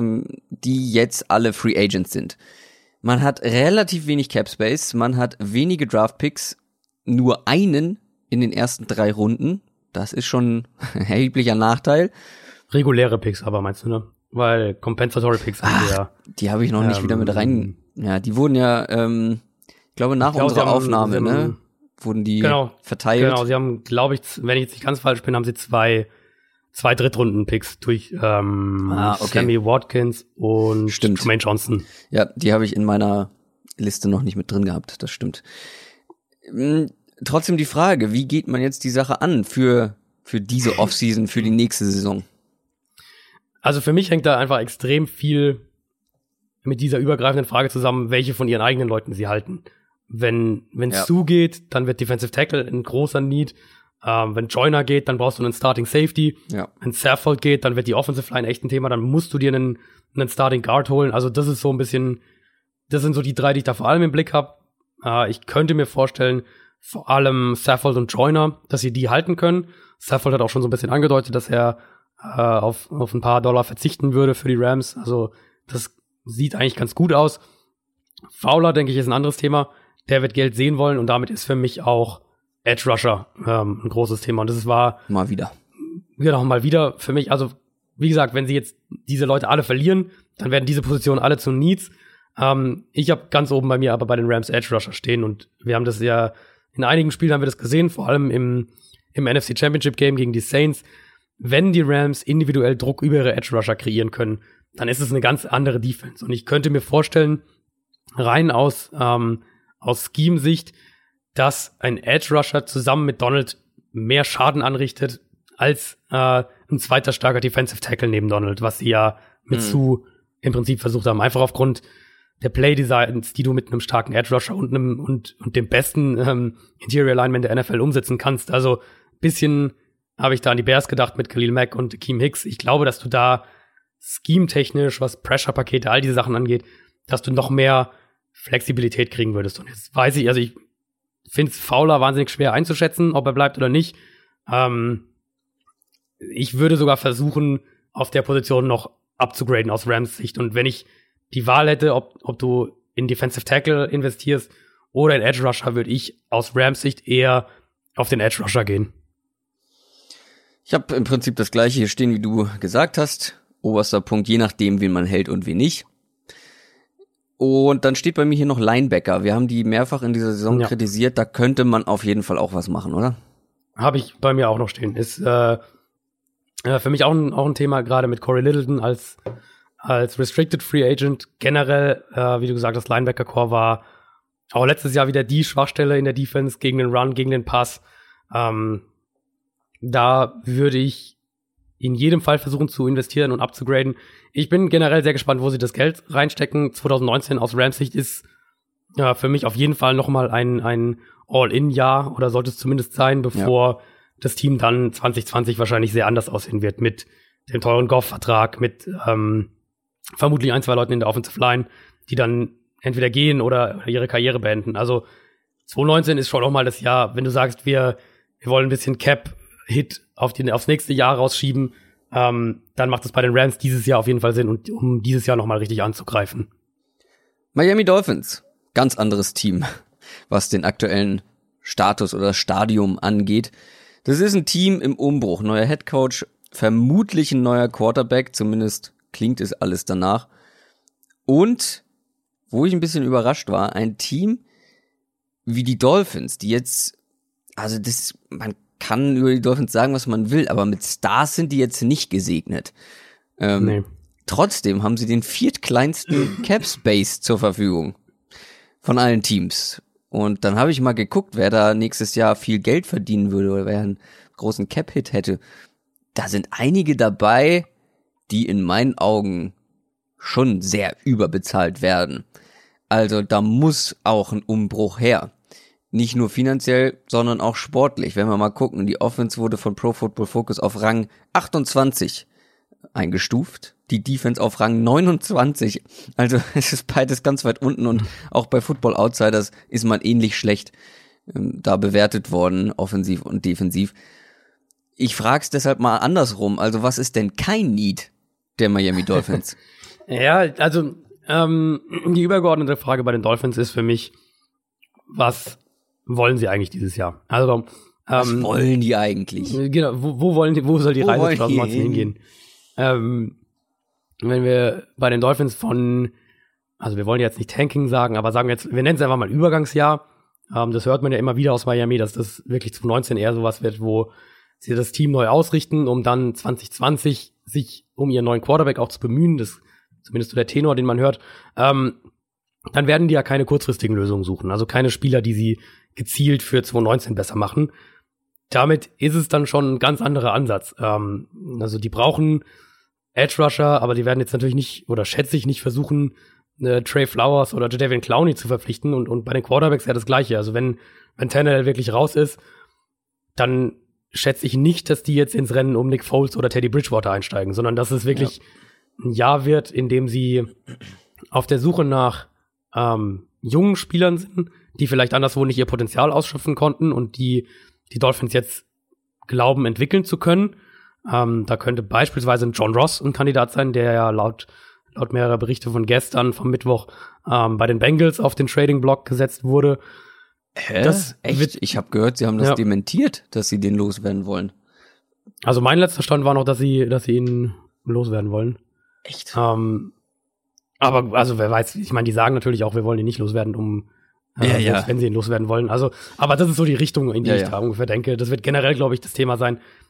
die jetzt alle Free Agents sind. Man hat relativ wenig Cap Space, man hat wenige Draft Picks, nur einen in den ersten 3 Runden. Das ist schon ein erheblicher Nachteil. Reguläre Picks aber, meinst du, ne? Weil Compensatory Picks haben wir ja. Die habe ich noch nicht wieder mit rein. Ja, die wurden ja, ich glaube nach unserer Aufnahme, ne? Wurden die verteilt. Genau, sie haben, glaube ich, wenn ich jetzt nicht ganz falsch bin, haben sie 2 Drittrunden-Picks durch Sammy Watkins und Jermaine Johnson. Ja, die habe ich in meiner Liste noch nicht mit drin gehabt, das stimmt. Trotzdem die Frage, wie geht man jetzt die Sache an für diese Offseason, für die nächste Saison? Also für mich hängt da einfach extrem viel mit dieser übergreifenden Frage zusammen, welche von ihren eigenen Leuten sie halten. Wenn Suh geht, dann wird Defensive Tackle ein großer Need. Wenn Joyner geht, dann brauchst du einen Starting Safety. Ja. Wenn Saffold geht, dann wird die Offensive Line echt ein Thema. Dann musst du dir einen Starting Guard holen. Also das ist so ein bisschen, das sind so die 3, die ich da vor allem im Blick habe. Ich könnte mir vorstellen, vor allem Saffold und Joyner, dass sie die halten können. Saffold hat auch schon so ein bisschen angedeutet, dass er auf ein paar Dollar verzichten würde für die Rams. Also das sieht eigentlich ganz gut aus. Fowler, denke ich, ist ein anderes Thema. Der wird Geld sehen wollen und damit ist für mich auch Edge Rusher ein großes Thema. Und das war mal wieder. Genau, mal wieder für mich. Also wie gesagt, wenn sie jetzt diese Leute alle verlieren, dann werden diese Positionen alle zu Needs. Ich habe ganz oben bei mir aber bei den Rams Edge Rusher stehen und wir haben das ja in einigen Spielen haben wir das gesehen, vor allem im NFC Championship Game gegen die Saints. wenn die Rams individuell Druck über ihre Edge-Rusher kreieren können, dann ist es eine ganz andere Defense. Und ich könnte mir vorstellen, rein aus Scheme-Sicht, dass ein Edge-Rusher zusammen mit Donald mehr Schaden anrichtet als ein zweiter starker Defensive Tackle neben Donald, was sie ja mit Sue im Prinzip versucht haben. Einfach aufgrund der Play-Designs, die du mit einem starken Edge-Rusher und dem besten Interior Alignment der NFL umsetzen kannst. Also ein bisschen habe ich da an die Bears gedacht mit Khalil Mack und Akeem Hicks. Ich glaube, dass du da scheme-technisch, was Pressure-Pakete, all diese Sachen angeht, dass du noch mehr Flexibilität kriegen würdest. Und jetzt weiß ich, also ich finde es Fowler wahnsinnig schwer einzuschätzen, ob er bleibt oder nicht. Ich würde sogar versuchen, auf der Position noch abzugraden aus Rams Sicht. Und wenn ich die Wahl hätte, ob du in Defensive Tackle investierst oder in Edge Rusher, würde ich aus Rams Sicht eher auf den Edge Rusher gehen. Ich habe im Prinzip das gleiche hier stehen, wie du gesagt hast. Oberster Punkt, je nachdem, wen man hält und wen nicht. Und dann steht bei mir hier noch Linebacker. Wir haben die mehrfach in dieser Saison kritisiert. Da könnte man auf jeden Fall auch was machen, oder? Habe ich bei mir auch noch stehen. Ist für mich auch ein Thema, gerade mit Corey Littleton als Restricted Free Agent. Generell, wie du gesagt hast, Linebacker-Core war auch letztes Jahr wieder die Schwachstelle in der Defense gegen den Run, gegen den Pass. Da würde ich in jedem Fall versuchen zu investieren und abzugraden. Ich bin generell sehr gespannt, wo sie das Geld reinstecken. 2019 aus Rams Sicht ist für mich auf jeden Fall nochmal ein All-In-Jahr oder sollte es zumindest sein, bevor das Team dann 2020 wahrscheinlich sehr anders aussehen wird mit dem teuren Goff-Vertrag, mit vermutlich 1, 2 Leuten in der Offensive Line, die dann entweder gehen oder ihre Karriere beenden. Also 2019 ist schon auch mal das Jahr, wenn du sagst, wir wollen ein bisschen Cap-Hit aufs nächste Jahr rausschieben, dann macht es bei den Rams dieses Jahr auf jeden Fall Sinn, um dieses Jahr nochmal richtig anzugreifen. Miami Dolphins, ganz anderes Team, was den aktuellen Status oder Stadium angeht. Das ist ein Team im Umbruch, neuer Headcoach, vermutlich ein neuer Quarterback, zumindest klingt es alles danach. Und, wo ich ein bisschen überrascht war, ein Team wie die Dolphins, die jetzt, also man kann über die Dolphins sagen, was man will, aber mit Stars sind die jetzt nicht gesegnet. Nee. Trotzdem haben sie den viertkleinsten Cap Space zur Verfügung von allen Teams. Und dann habe ich mal geguckt, wer da nächstes Jahr viel Geld verdienen würde oder wer einen großen Cap-Hit hätte. Da sind einige dabei, die in meinen Augen schon sehr überbezahlt werden. Also da muss auch ein Umbruch her. Nicht nur finanziell, sondern auch sportlich. Wenn wir mal gucken, die Offense wurde von Pro Football Focus auf Rang 28 eingestuft, die Defense auf Rang 29. Also es ist beides ganz weit unten und auch bei Football Outsiders ist man ähnlich schlecht da bewertet worden, offensiv und defensiv. Ich frag's deshalb mal andersrum. Also was ist denn kein Need der Miami Dolphins? Ja, also die übergeordnete Frage bei den Dolphins ist für mich, was wollen sie eigentlich dieses Jahr? Also was wollen die eigentlich? Genau, wo soll die Reise 2019 hingehen? Wenn wir bei den Dolphins also wir wollen jetzt nicht Tanking sagen, aber sagen wir jetzt, wir nennen es einfach mal Übergangsjahr. Das hört man ja immer wieder aus Miami, dass das wirklich 2019 eher sowas wird, wo sie das Team neu ausrichten, um dann 2020 sich um ihren neuen Quarterback auch zu bemühen. Das ist zumindest so der Tenor, den man hört. Dann werden die ja keine kurzfristigen Lösungen suchen. Also keine Spieler, die sie gezielt für 2019 besser machen. Damit ist es dann schon ein ganz anderer Ansatz. Also die brauchen Edge Rusher, aber die werden jetzt natürlich nicht, oder schätze ich nicht, versuchen, Trey Flowers oder Jadeveon Clowney zu verpflichten. Und bei den Quarterbacks ja das Gleiche. Also wenn Tannehill wirklich raus ist, dann schätze ich nicht, dass die jetzt ins Rennen um Nick Foles oder Teddy Bridgewater einsteigen, sondern dass es wirklich ein Jahr wird, in dem sie auf der Suche nach jungen Spielern sind, die vielleicht anderswo nicht ihr Potenzial ausschöpfen konnten und die Dolphins jetzt glauben, entwickeln zu können. Da könnte beispielsweise ein John Ross ein Kandidat sein, der ja laut mehrerer Berichte von gestern, vom Mittwoch, bei den Bengals auf den Trading-Block gesetzt wurde. Echt? Ich habe gehört, sie haben das dementiert, dass sie den loswerden wollen. Also mein letzter Stand war noch, dass sie ihn loswerden wollen. Echt? Aber also wer weiß, ich meine, die sagen natürlich auch, wir wollen ihn nicht loswerden, wenn sie ihn loswerden wollen. Also, aber das ist so die Richtung, in die ich da ungefähr denke. Das wird generell, glaube ich, das Thema sein.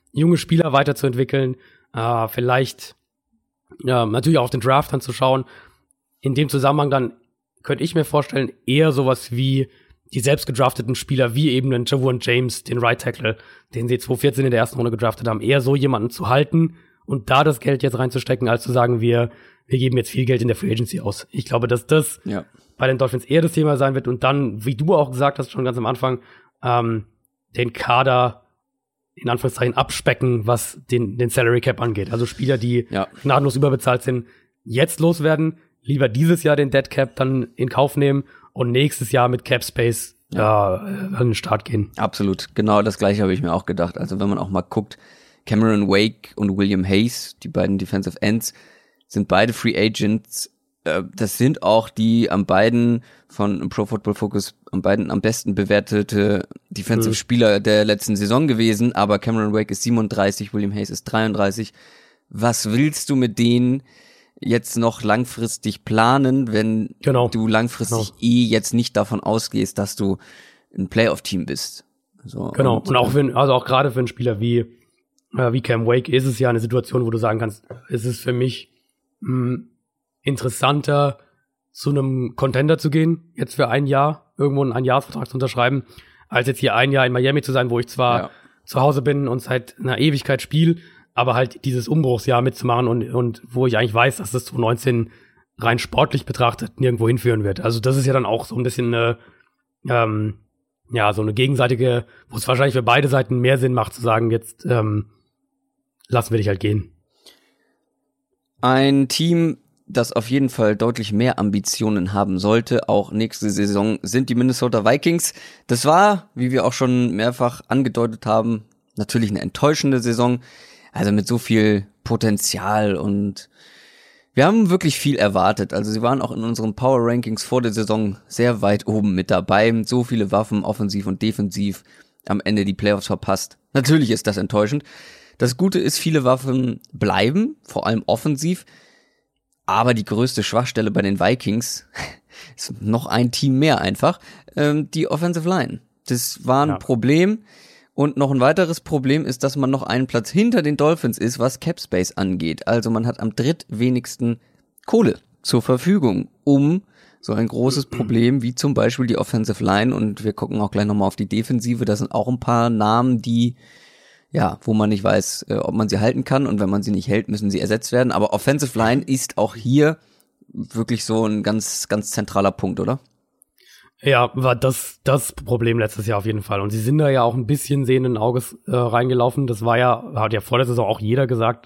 junge Spieler weiterzuentwickeln, vielleicht natürlich auch auf den Draft dann zu schauen. In dem Zusammenhang dann könnte ich mir vorstellen, eher sowas wie die selbst gedrafteten Spieler, wie eben den Javon James, den Right Tackle, den sie 2014 in der ersten Runde gedraftet haben, eher so jemanden zu halten und da das Geld jetzt reinzustecken, als zu sagen, wir geben jetzt viel Geld in der Free Agency aus. Ich glaube, dass das bei den Dolphins eher das Thema sein wird und dann, wie du auch gesagt hast, schon ganz am Anfang, den Kader in Anführungszeichen abspecken, was den Salary Cap angeht. Also Spieler, die gnadenlos überbezahlt sind, jetzt loswerden, lieber dieses Jahr den Dead Cap dann in Kauf nehmen und nächstes Jahr mit Cap Space an den Start gehen. Absolut, genau das Gleiche habe ich mir auch gedacht. Also wenn man auch mal guckt, Cameron Wake und William Hayes, die beiden Defensive Ends, sind beide Free Agents. Das sind auch die am beiden von Pro Football Focus am besten bewertete Defensive Spieler der letzten Saison gewesen. Aber Cameron Wake ist 37, William Hayes ist 33. Was willst du mit denen jetzt noch langfristig planen, wenn du langfristig jetzt nicht davon ausgehst, dass du ein Playoff-Team bist? So, genau. Und auch auch gerade für einen Spieler wie Cam Wake ist es ja eine Situation, wo du sagen kannst, es ist für mich interessanter, zu einem Contender zu gehen, jetzt für ein Jahr, irgendwo einen Einjahresvertrag zu unterschreiben, als jetzt hier ein Jahr in Miami zu sein, wo ich zwar zu Hause bin und seit einer Ewigkeit spiele, aber halt dieses Umbruchsjahr mitzumachen und wo ich eigentlich weiß, dass das 2019 rein sportlich betrachtet nirgendwo hinführen wird. Also das ist ja dann auch so ein bisschen eine, so eine gegenseitige, wo es wahrscheinlich für beide Seiten mehr Sinn macht, zu sagen, jetzt lassen wir dich halt gehen. Ein Team, das auf jeden Fall deutlich mehr Ambitionen haben sollte, auch nächste Saison, sind die Minnesota Vikings. Das war, wie wir auch schon mehrfach angedeutet haben, natürlich eine enttäuschende Saison. Also mit so viel Potenzial und wir haben wirklich viel erwartet. Also sie waren auch in unseren Power Rankings vor der Saison sehr weit oben mit dabei. So viele Waffen, offensiv und defensiv, am Ende die Playoffs verpasst. Natürlich ist das enttäuschend. Das Gute ist, viele Waffen bleiben, vor allem offensiv. Aber die größte Schwachstelle bei den Vikings ist noch ein Team mehr einfach, die Offensive Line. Das war ein Problem. Und noch ein weiteres Problem ist, dass man noch einen Platz hinter den Dolphins ist, was Cap Space angeht. Also man hat am drittwenigsten Kohle zur Verfügung, um so ein großes Problem wie zum Beispiel die Offensive Line, und wir gucken auch gleich nochmal auf die Defensive, da sind auch ein paar Namen, die, wo man nicht weiß, ob man sie halten kann, und wenn man sie nicht hält, müssen sie ersetzt werden. Aber Offensive Line ist auch hier wirklich so ein ganz, ganz zentraler Punkt, oder? Ja, war das Problem letztes Jahr auf jeden Fall. Und sie sind da ja auch ein bisschen sehenden Auges reingelaufen. Das hat ja vor der Saison auch jeder gesagt,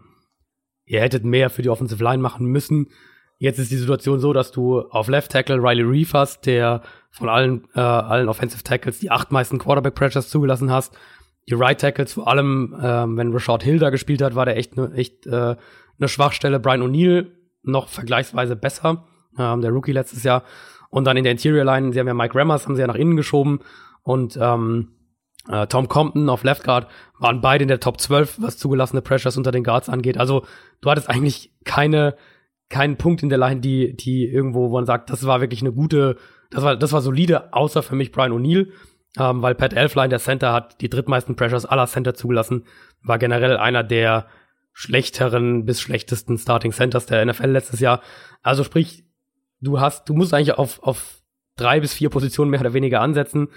ihr hättet mehr für die Offensive Line machen müssen. Jetzt ist die Situation so, dass du auf Left Tackle Riley Reef hast, der von allen Offensive Tackles die 8 meisten Quarterback Pressures zugelassen hast. Die Right Tackles, vor allem wenn Rashad Hill da gespielt hat, war der echt eine Schwachstelle. Brian O'Neill noch vergleichsweise besser, der Rookie letztes Jahr. Und dann in der Interior Line, sie haben ja Mike Rammers, haben sie ja nach innen geschoben, und Tom Compton auf Left Guard waren beide in der Top 12, was zugelassene Pressures unter den Guards angeht. Also du hattest eigentlich keinen Punkt in der Line, die irgendwo, wo man sagt, das war wirklich eine gute, das war solide, außer für mich Brian O'Neill, weil Pat Elflein, der Center, hat die drittmeisten Pressures aller Center zugelassen, war generell einer der schlechteren bis schlechtesten Starting Centers der NFL letztes Jahr. Also sprich, du musst eigentlich auf 3 bis 4 Positionen mehr oder weniger ansetzen.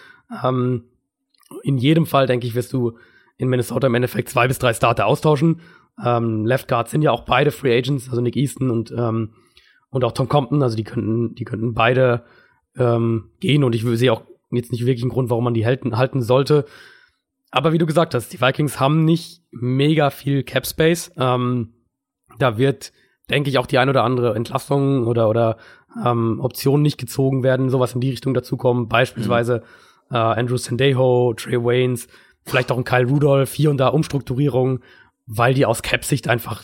In jedem Fall, denke ich, wirst du in Minnesota im Endeffekt 2 bis 3 Starter austauschen. Left Guard sind ja auch beide Free Agents, also Nick Easton und auch Tom Compton, also die könnten beide gehen, und ich sehe auch jetzt nicht wirklich einen Grund, warum man die halten sollte. Aber wie du gesagt hast, die Vikings haben nicht mega viel Cap Space. Da wird, denke ich, auch die ein oder andere Entlassung oder Optionen nicht gezogen werden, sowas in die Richtung dazukommen. Beispielsweise Andrew Sendejo, Trey Waynes, vielleicht auch ein Kyle Rudolph, hier und da Umstrukturierung, weil die aus Cap-Sicht einfach,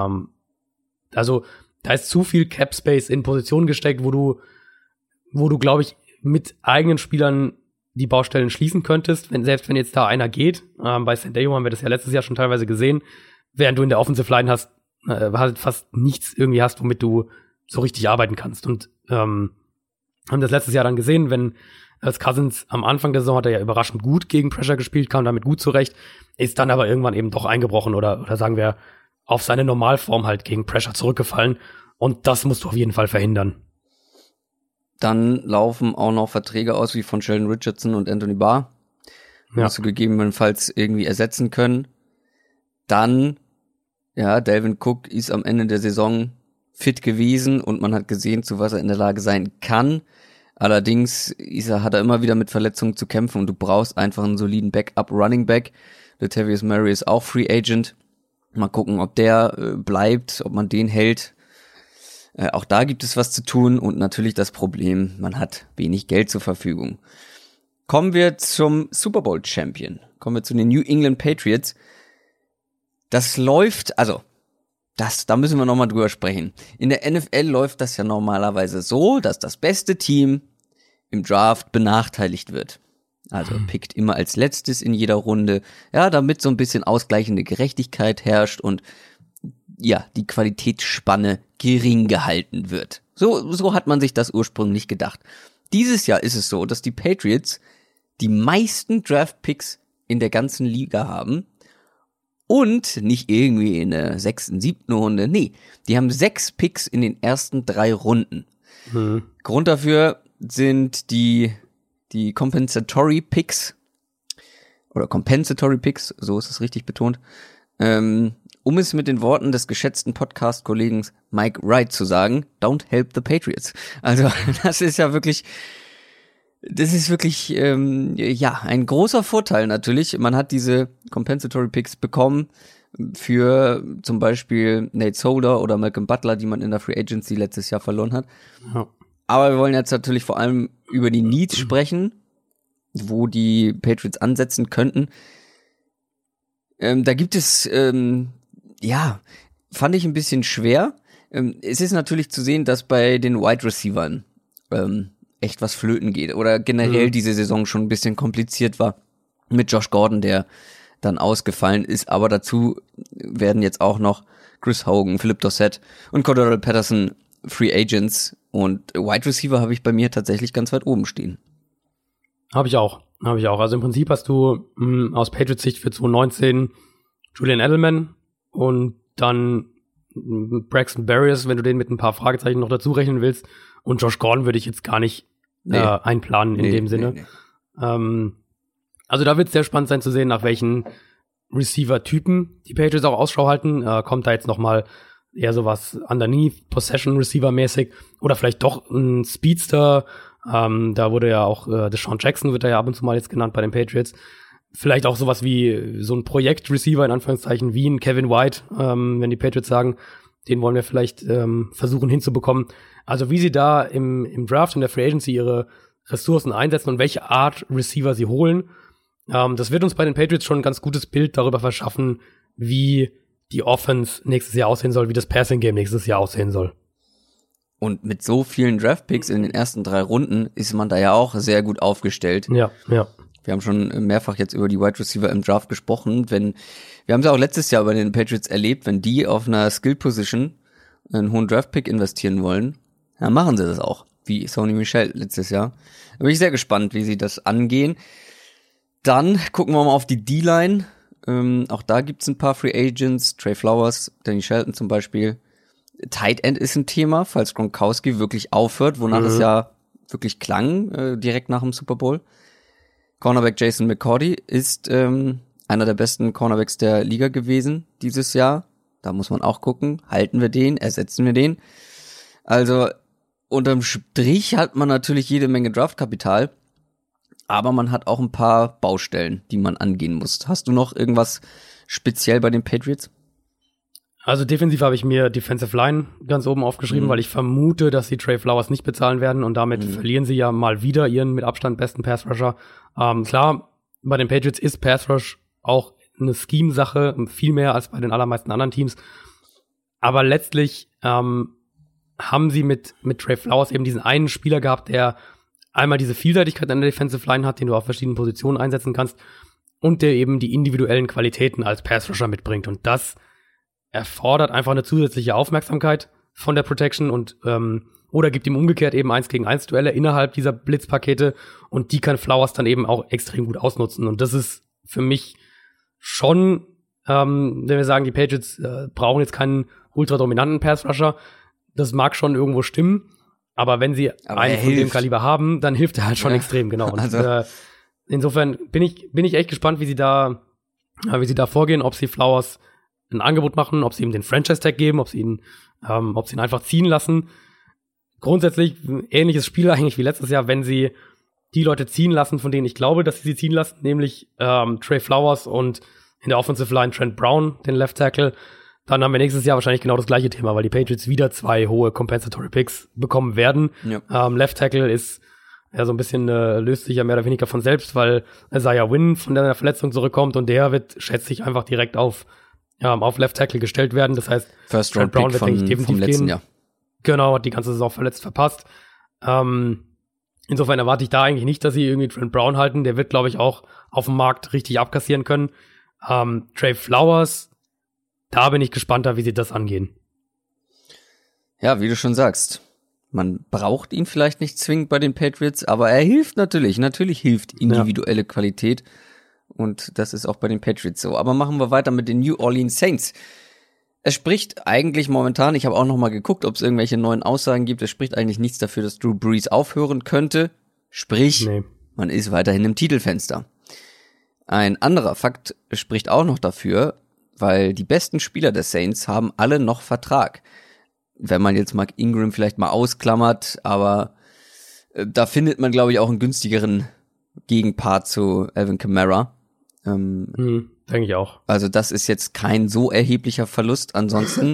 also da ist zu viel Cap-Space in Positionen gesteckt, wo du, glaube ich, mit eigenen Spielern die Baustellen schließen könntest, selbst wenn jetzt da einer geht. Bei Sendejo haben wir das ja letztes Jahr schon teilweise gesehen, während du in der Offensive Line halt fast nichts irgendwie hast, womit du so richtig arbeiten kannst. Und haben das letztes Jahr dann gesehen, wenn Als Cousins am Anfang der Saison hat er ja überraschend gut gegen Pressure gespielt, kam damit gut zurecht, ist dann aber irgendwann eben doch eingebrochen oder sagen wir auf seine Normalform halt gegen Pressure zurückgefallen. Und das musst du auf jeden Fall verhindern. Dann laufen auch noch Verträge aus wie von Sheldon Richardson und Anthony Barr. Ja. Hast du gegebenenfalls irgendwie ersetzen können. Dann, ja, Dalvin Cook ist am Ende der Saison fit gewesen und man hat gesehen, zu was er in der Lage sein kann. Allerdings hat er immer wieder mit Verletzungen zu kämpfen und du brauchst einfach einen soliden Backup-Running Back. Latavius Murray ist auch Free Agent. Mal gucken, ob der bleibt, ob man den hält. Auch da gibt es was zu tun und natürlich das Problem, man hat wenig Geld zur Verfügung. Kommen wir zum Super Bowl Champion. Kommen wir zu den New England Patriots. Das läuft, da müssen wir nochmal drüber sprechen. In der NFL läuft das ja normalerweise so, dass das beste Team im Draft benachteiligt wird. Also pickt immer als letztes in jeder Runde, ja, damit so ein bisschen ausgleichende Gerechtigkeit herrscht und ja, die Qualitätsspanne gering gehalten wird. So hat man sich das ursprünglich gedacht. Dieses Jahr ist es so, dass die Patriots die meisten Draft-Picks in der ganzen Liga haben und nicht irgendwie in der 6., 7. Runde. Nee, die haben 6 Picks in den ersten 3 Runden. Grund dafür sind die Compensatory Picks oder Compensatory Picks, so ist es richtig betont, um es mit den Worten des geschätzten Podcast-Kollegen Mike Wright zu sagen, don't help the Patriots. Also das ist wirklich ein großer Vorteil natürlich. Man hat diese Compensatory Picks bekommen für zum Beispiel Nate Solder oder Malcolm Butler, die man in der Free Agency letztes Jahr verloren hat. Ja. Aber wir wollen jetzt natürlich vor allem über die Needs sprechen, wo die Patriots ansetzen könnten. Da gibt es, fand ich ein bisschen schwer. Es ist natürlich zu sehen, dass bei den Wide Receivern echt was flöten geht oder generell diese Saison schon ein bisschen kompliziert war mit Josh Gordon, der dann ausgefallen ist. Aber dazu werden jetzt auch noch Chris Hogan, Philip Dorsett und Cordarrelle Patterson Free Agents und Wide Receiver habe ich bei mir tatsächlich ganz weit oben stehen. Habe ich auch. Also im Prinzip hast du aus Patriots Sicht für 2019 Julian Edelman und dann Braxton Berrios, wenn du den mit ein paar Fragezeichen noch dazu rechnen willst. Und Josh Gordon würde ich jetzt gar nicht einplanen in dem Sinne. Nee. Also da wird es sehr spannend sein zu sehen, nach welchen Receiver-Typen die Patriots auch Ausschau halten. Kommt da jetzt nochmal eher sowas underneath, Possession-Receiver-mäßig oder vielleicht doch ein Speedster. Da wurde ja auch Deshaun Jackson wird da ja ab und zu mal jetzt genannt bei den Patriots. Vielleicht auch sowas wie so ein Projekt-Receiver in Anführungszeichen wie ein Kevin White, wenn die Patriots sagen, den wollen wir vielleicht versuchen hinzubekommen. Also wie sie da im Draft und der Free Agency ihre Ressourcen einsetzen und welche Art Receiver sie holen, das wird uns bei den Patriots schon ein ganz gutes Bild darüber verschaffen, wie die Offense nächstes Jahr aussehen soll, wie das Passing-Game nächstes Jahr aussehen soll. Und mit so vielen Draft-Picks in den ersten 3 Runden ist man da ja auch sehr gut aufgestellt. Ja. Wir haben schon mehrfach jetzt über die Wide Receiver im Draft gesprochen. Wir haben es auch letztes Jahr bei den Patriots erlebt, wenn die auf einer Skill-Position einen hohen Draft-Pick investieren wollen, dann machen sie das auch, wie Sony Michel letztes Jahr. Da bin ich sehr gespannt, wie sie das angehen. Dann gucken wir mal auf die D-Line. Auch da gibt's ein paar Free Agents, Trey Flowers, Danny Shelton zum Beispiel. Tight End ist ein Thema, falls Gronkowski wirklich aufhört, wonach es ja wirklich klang, direkt nach dem Super Bowl. Cornerback Jason McCourty ist einer der besten Cornerbacks der Liga gewesen dieses Jahr. Da muss man auch gucken, halten wir den, ersetzen wir den. Also unterm Strich hat man natürlich jede Menge Draftkapital, aber man hat auch ein paar Baustellen, die man angehen muss. Hast du noch irgendwas speziell bei den Patriots? Also defensiv habe ich mir Defensive Line ganz oben aufgeschrieben, weil ich vermute, dass sie Trey Flowers nicht bezahlen werden und damit verlieren sie ja mal wieder ihren mit Abstand besten Pass-Rusher. Klar, bei den Patriots ist Pass-Rush auch eine Scheme-Sache, viel mehr als bei den allermeisten anderen Teams. Aber letztlich haben sie mit Trey Flowers eben diesen einen Spieler gehabt, der einmal diese Vielseitigkeit an der Defensive Line hat, den du auf verschiedenen Positionen einsetzen kannst und der eben die individuellen Qualitäten als Pass-Rusher mitbringt. Und das erfordert einfach eine zusätzliche Aufmerksamkeit von der Protection und oder gibt ihm umgekehrt eben 1-gegen-1 Duelle innerhalb dieser Blitzpakete und die kann Flowers dann eben auch extrem gut ausnutzen. Und das ist für mich schon, wenn wir sagen, die Patriots brauchen jetzt keinen ultra-dominanten Pass-Rusher, das mag schon irgendwo stimmen, aber wenn sie einen von dem Kaliber haben, dann hilft er halt schon extrem, genau. Und, also. Insofern bin ich echt gespannt, wie sie da vorgehen, ob sie Flowers ein Angebot machen, ob sie ihm den Franchise-Tag geben, ob sie ihn einfach ziehen lassen. Grundsätzlich ähnliches Spiel eigentlich wie letztes Jahr, wenn sie die Leute ziehen lassen, von denen ich glaube, dass sie ziehen lassen, nämlich Trey Flowers und in der Offensive Line Trent Brown, den Left Tackle, dann haben wir nächstes Jahr wahrscheinlich genau das gleiche Thema, weil die Patriots wieder 2 hohe Compensatory Picks bekommen werden. Ja. Left Tackle ist ja so ein bisschen löst sich ja mehr oder weniger von selbst, weil Isaiah Wynn von der Verletzung zurückkommt und der wird, schätze ich, einfach direkt auf Left Tackle gestellt werden. Das heißt, First Round Pick wird definitiv vom letzten Jahr. Genau, hat die ganze Saison verpasst. Insofern erwarte ich da eigentlich nicht, dass sie irgendwie Trent Brown halten. Der wird, glaube ich, auch auf dem Markt richtig abkassieren können. Trey Flowers, da bin ich gespannter, wie sie das angehen. Ja, wie du schon sagst. Man braucht ihn vielleicht nicht zwingend bei den Patriots, aber er hilft natürlich. Natürlich hilft individuelle Qualität. Und das ist auch bei den Patriots so. Aber machen wir weiter mit den New Orleans Saints. Es spricht eigentlich momentan, ich habe auch noch mal geguckt, ob es irgendwelche neuen Aussagen gibt, es spricht eigentlich nichts dafür, dass Drew Brees aufhören könnte. Sprich, man ist weiterhin im Titelfenster. Ein anderer Fakt spricht auch noch dafür, weil die besten Spieler der Saints haben alle noch Vertrag. Wenn man jetzt Mark Ingram vielleicht mal ausklammert, aber da findet man, glaube ich, auch einen günstigeren Gegenpart zu Alvin Kamara. Denke ich auch. Also das ist jetzt kein so erheblicher Verlust. Ansonsten,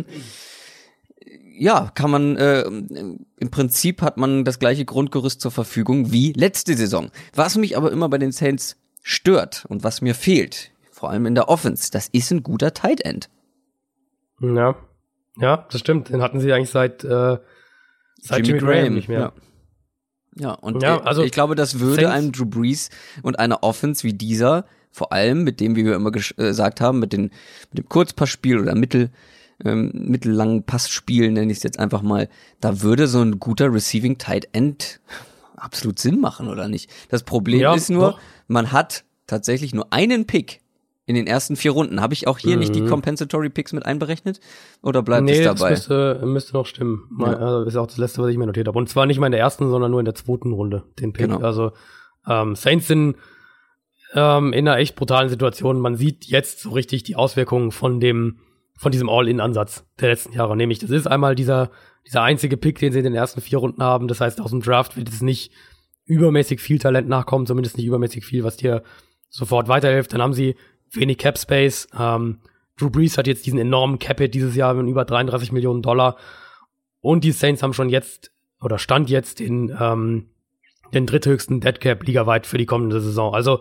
ja, kann man, im Prinzip hat man das gleiche Grundgerüst zur Verfügung wie letzte Saison. Was mich aber immer bei den Saints stört und was mir fehlt, vor allem in der Offense, das ist ein guter Tight End. Ja, das stimmt. Den hatten sie eigentlich seit Jimmy Graham nicht mehr. Ja, und also ich glaube, das würde Saints einem Drew Brees und einer Offense wie dieser, vor allem mit dem, wie wir immer gesagt haben, mit dem Kurzpassspiel oder mittellangen Passspiel, nenne ich es jetzt einfach mal, da würde so ein guter Receiving Tight End absolut Sinn machen, oder nicht? Das Problem ist nur, man hat tatsächlich nur einen Pick in den ersten 4 Runden. Habe ich auch hier nicht die Compensatory Picks mit einberechnet? Oder bleibt es dabei? Nee, das müsste noch stimmen. Ja. Also ist auch das Letzte, was ich mir notiert habe. Und zwar nicht mal in der ersten, sondern nur in der 2. Runde, den Pick. Genau. Also Saints sind in einer echt brutalen Situation. Man sieht jetzt so richtig die Auswirkungen von diesem All-In-Ansatz der letzten Jahre. Nämlich, das ist einmal dieser einzige Pick, den sie in den ersten 4 Runden haben. Das heißt, aus dem Draft wird es nicht übermäßig viel Talent nachkommen, zumindest nicht übermäßig viel, was dir sofort weiterhilft. Dann haben sie wenig Cap Space. Drew Brees hat jetzt diesen enormen Cap-Hit dieses Jahr mit über $33 Millionen. Und die Saints haben schon jetzt, oder Stand jetzt, den dritthöchsten Dead Cap ligaweit für die kommende Saison. Also,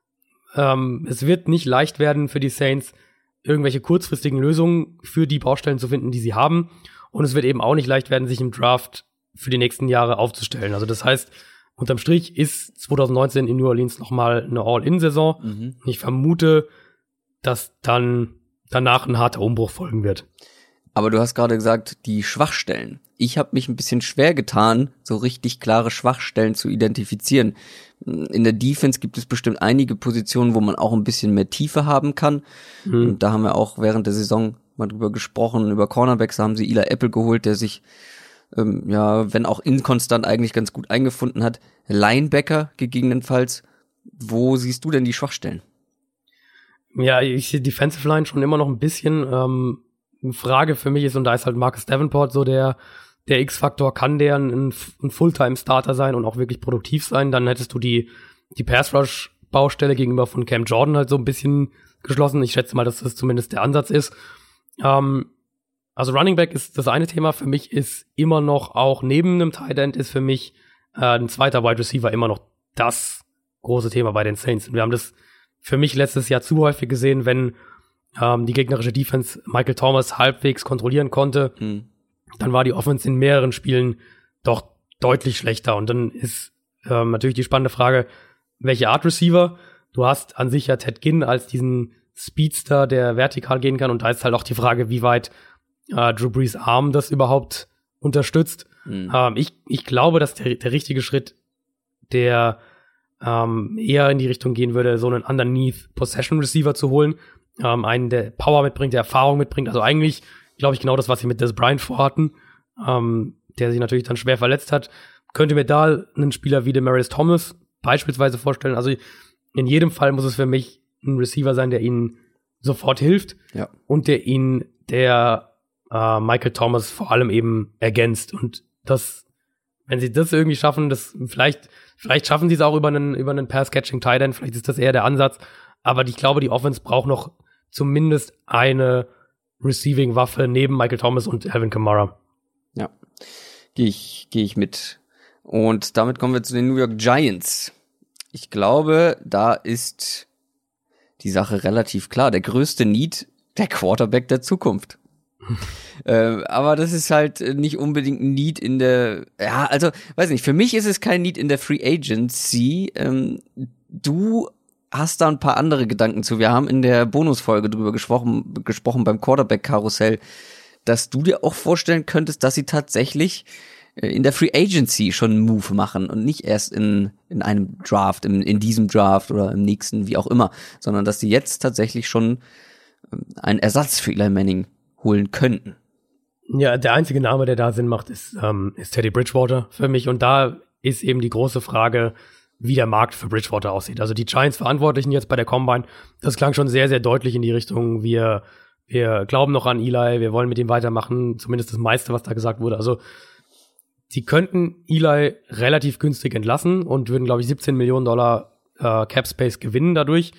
es wird nicht leicht werden für die Saints, irgendwelche kurzfristigen Lösungen für die Baustellen zu finden, die sie haben. Und es wird eben auch nicht leicht werden, sich im Draft für die nächsten Jahre aufzustellen. Also das heißt, unterm Strich ist 2019 in New Orleans nochmal eine All-In-Saison. Ich vermute, dass dann danach ein harter Umbruch folgen wird. Aber du hast gerade gesagt, die Schwachstellen. Ich habe mich ein bisschen schwer getan, so richtig klare Schwachstellen zu identifizieren. In der Defense gibt es bestimmt einige Positionen, wo man auch ein bisschen mehr Tiefe haben kann. Und da haben wir auch während der Saison mal drüber gesprochen. Über Cornerbacks haben sie Eli Apple geholt, der sich wenn auch inkonstant eigentlich ganz gut eingefunden hat. Linebacker gegebenenfalls. Wo siehst du denn die Schwachstellen? Ja, ich sehe Defensive Line schon immer noch ein bisschen. Eine Frage für mich ist, und da ist halt Marcus Davenport so der X-Faktor, kann der ein Fulltime-Starter sein und auch wirklich produktiv sein? Dann hättest du die Pass-Rush-Baustelle gegenüber von Cam Jordan halt so ein bisschen geschlossen. Ich schätze mal, dass das zumindest der Ansatz ist. Also Running Back ist das eine Thema. Für mich ist immer noch, auch neben einem Tight End, ist für mich ein zweiter Wide Receiver immer noch das große Thema bei den Saints. Und wir haben das für mich letztes Jahr zu häufig gesehen, wenn die gegnerische Defense Michael Thomas halbwegs kontrollieren konnte, dann war die Offense in mehreren Spielen doch deutlich schlechter. Und dann ist natürlich die spannende Frage, welche Art Receiver? Du hast an sich ja Ted Ginn als diesen Speedster, der vertikal gehen kann. Und da ist halt auch die Frage, wie weit Drew Brees Arm das überhaupt unterstützt. Ich glaube, dass der richtige Schritt, der eher in die Richtung gehen würde, so einen Underneath Possession Receiver zu holen. Einen, der Power mitbringt, der Erfahrung mitbringt. Also eigentlich, glaube ich, genau das, was sie mit Dez Bryant vorhatten, der sich natürlich dann schwer verletzt hat. Könnte mir da einen Spieler wie Demaryius Thomas beispielsweise vorstellen. Also in jedem Fall muss es für mich ein Receiver sein, der ihnen sofort hilft und der Michael Thomas vor allem eben ergänzt. Und das, wenn sie das irgendwie schaffen, das vielleicht schaffen sie es auch über einen Pass-Catching Tight End, vielleicht ist das eher der Ansatz. Aber ich glaube, die Offense braucht noch zumindest eine Receiving-Waffe neben Michael Thomas und Alvin Kamara. Ja, gehe ich mit. Und damit kommen wir zu den New York Giants. Ich glaube, da ist die Sache relativ klar. Der größte Need, der Quarterback der Zukunft. Aber das ist halt nicht unbedingt ein Need in der, ja, also, weiß nicht, für mich ist es kein Need in der Free Agency. Du hast da ein paar andere Gedanken zu. Wir haben in der Bonusfolge drüber gesprochen beim Quarterback-Karussell, dass du dir auch vorstellen könntest, dass sie tatsächlich in der Free Agency schon einen Move machen und nicht erst in einem Draft, in diesem Draft oder im nächsten, wie auch immer, sondern dass sie jetzt tatsächlich schon einen Ersatz für Eli Manning holen könnten. Ja, der einzige Name, der da Sinn macht, ist Teddy Bridgewater für mich. Und da ist eben die große Frage, wie der Markt für Bridgewater aussieht. Also die Giants-Verantwortlichen jetzt bei der Combine, das klang schon sehr, sehr deutlich in die Richtung, wir glauben noch an Eli, wir wollen mit ihm weitermachen, zumindest das meiste, was da gesagt wurde. Also sie könnten Eli relativ günstig entlassen und würden, glaube ich, $17 Millionen Cap Space gewinnen dadurch.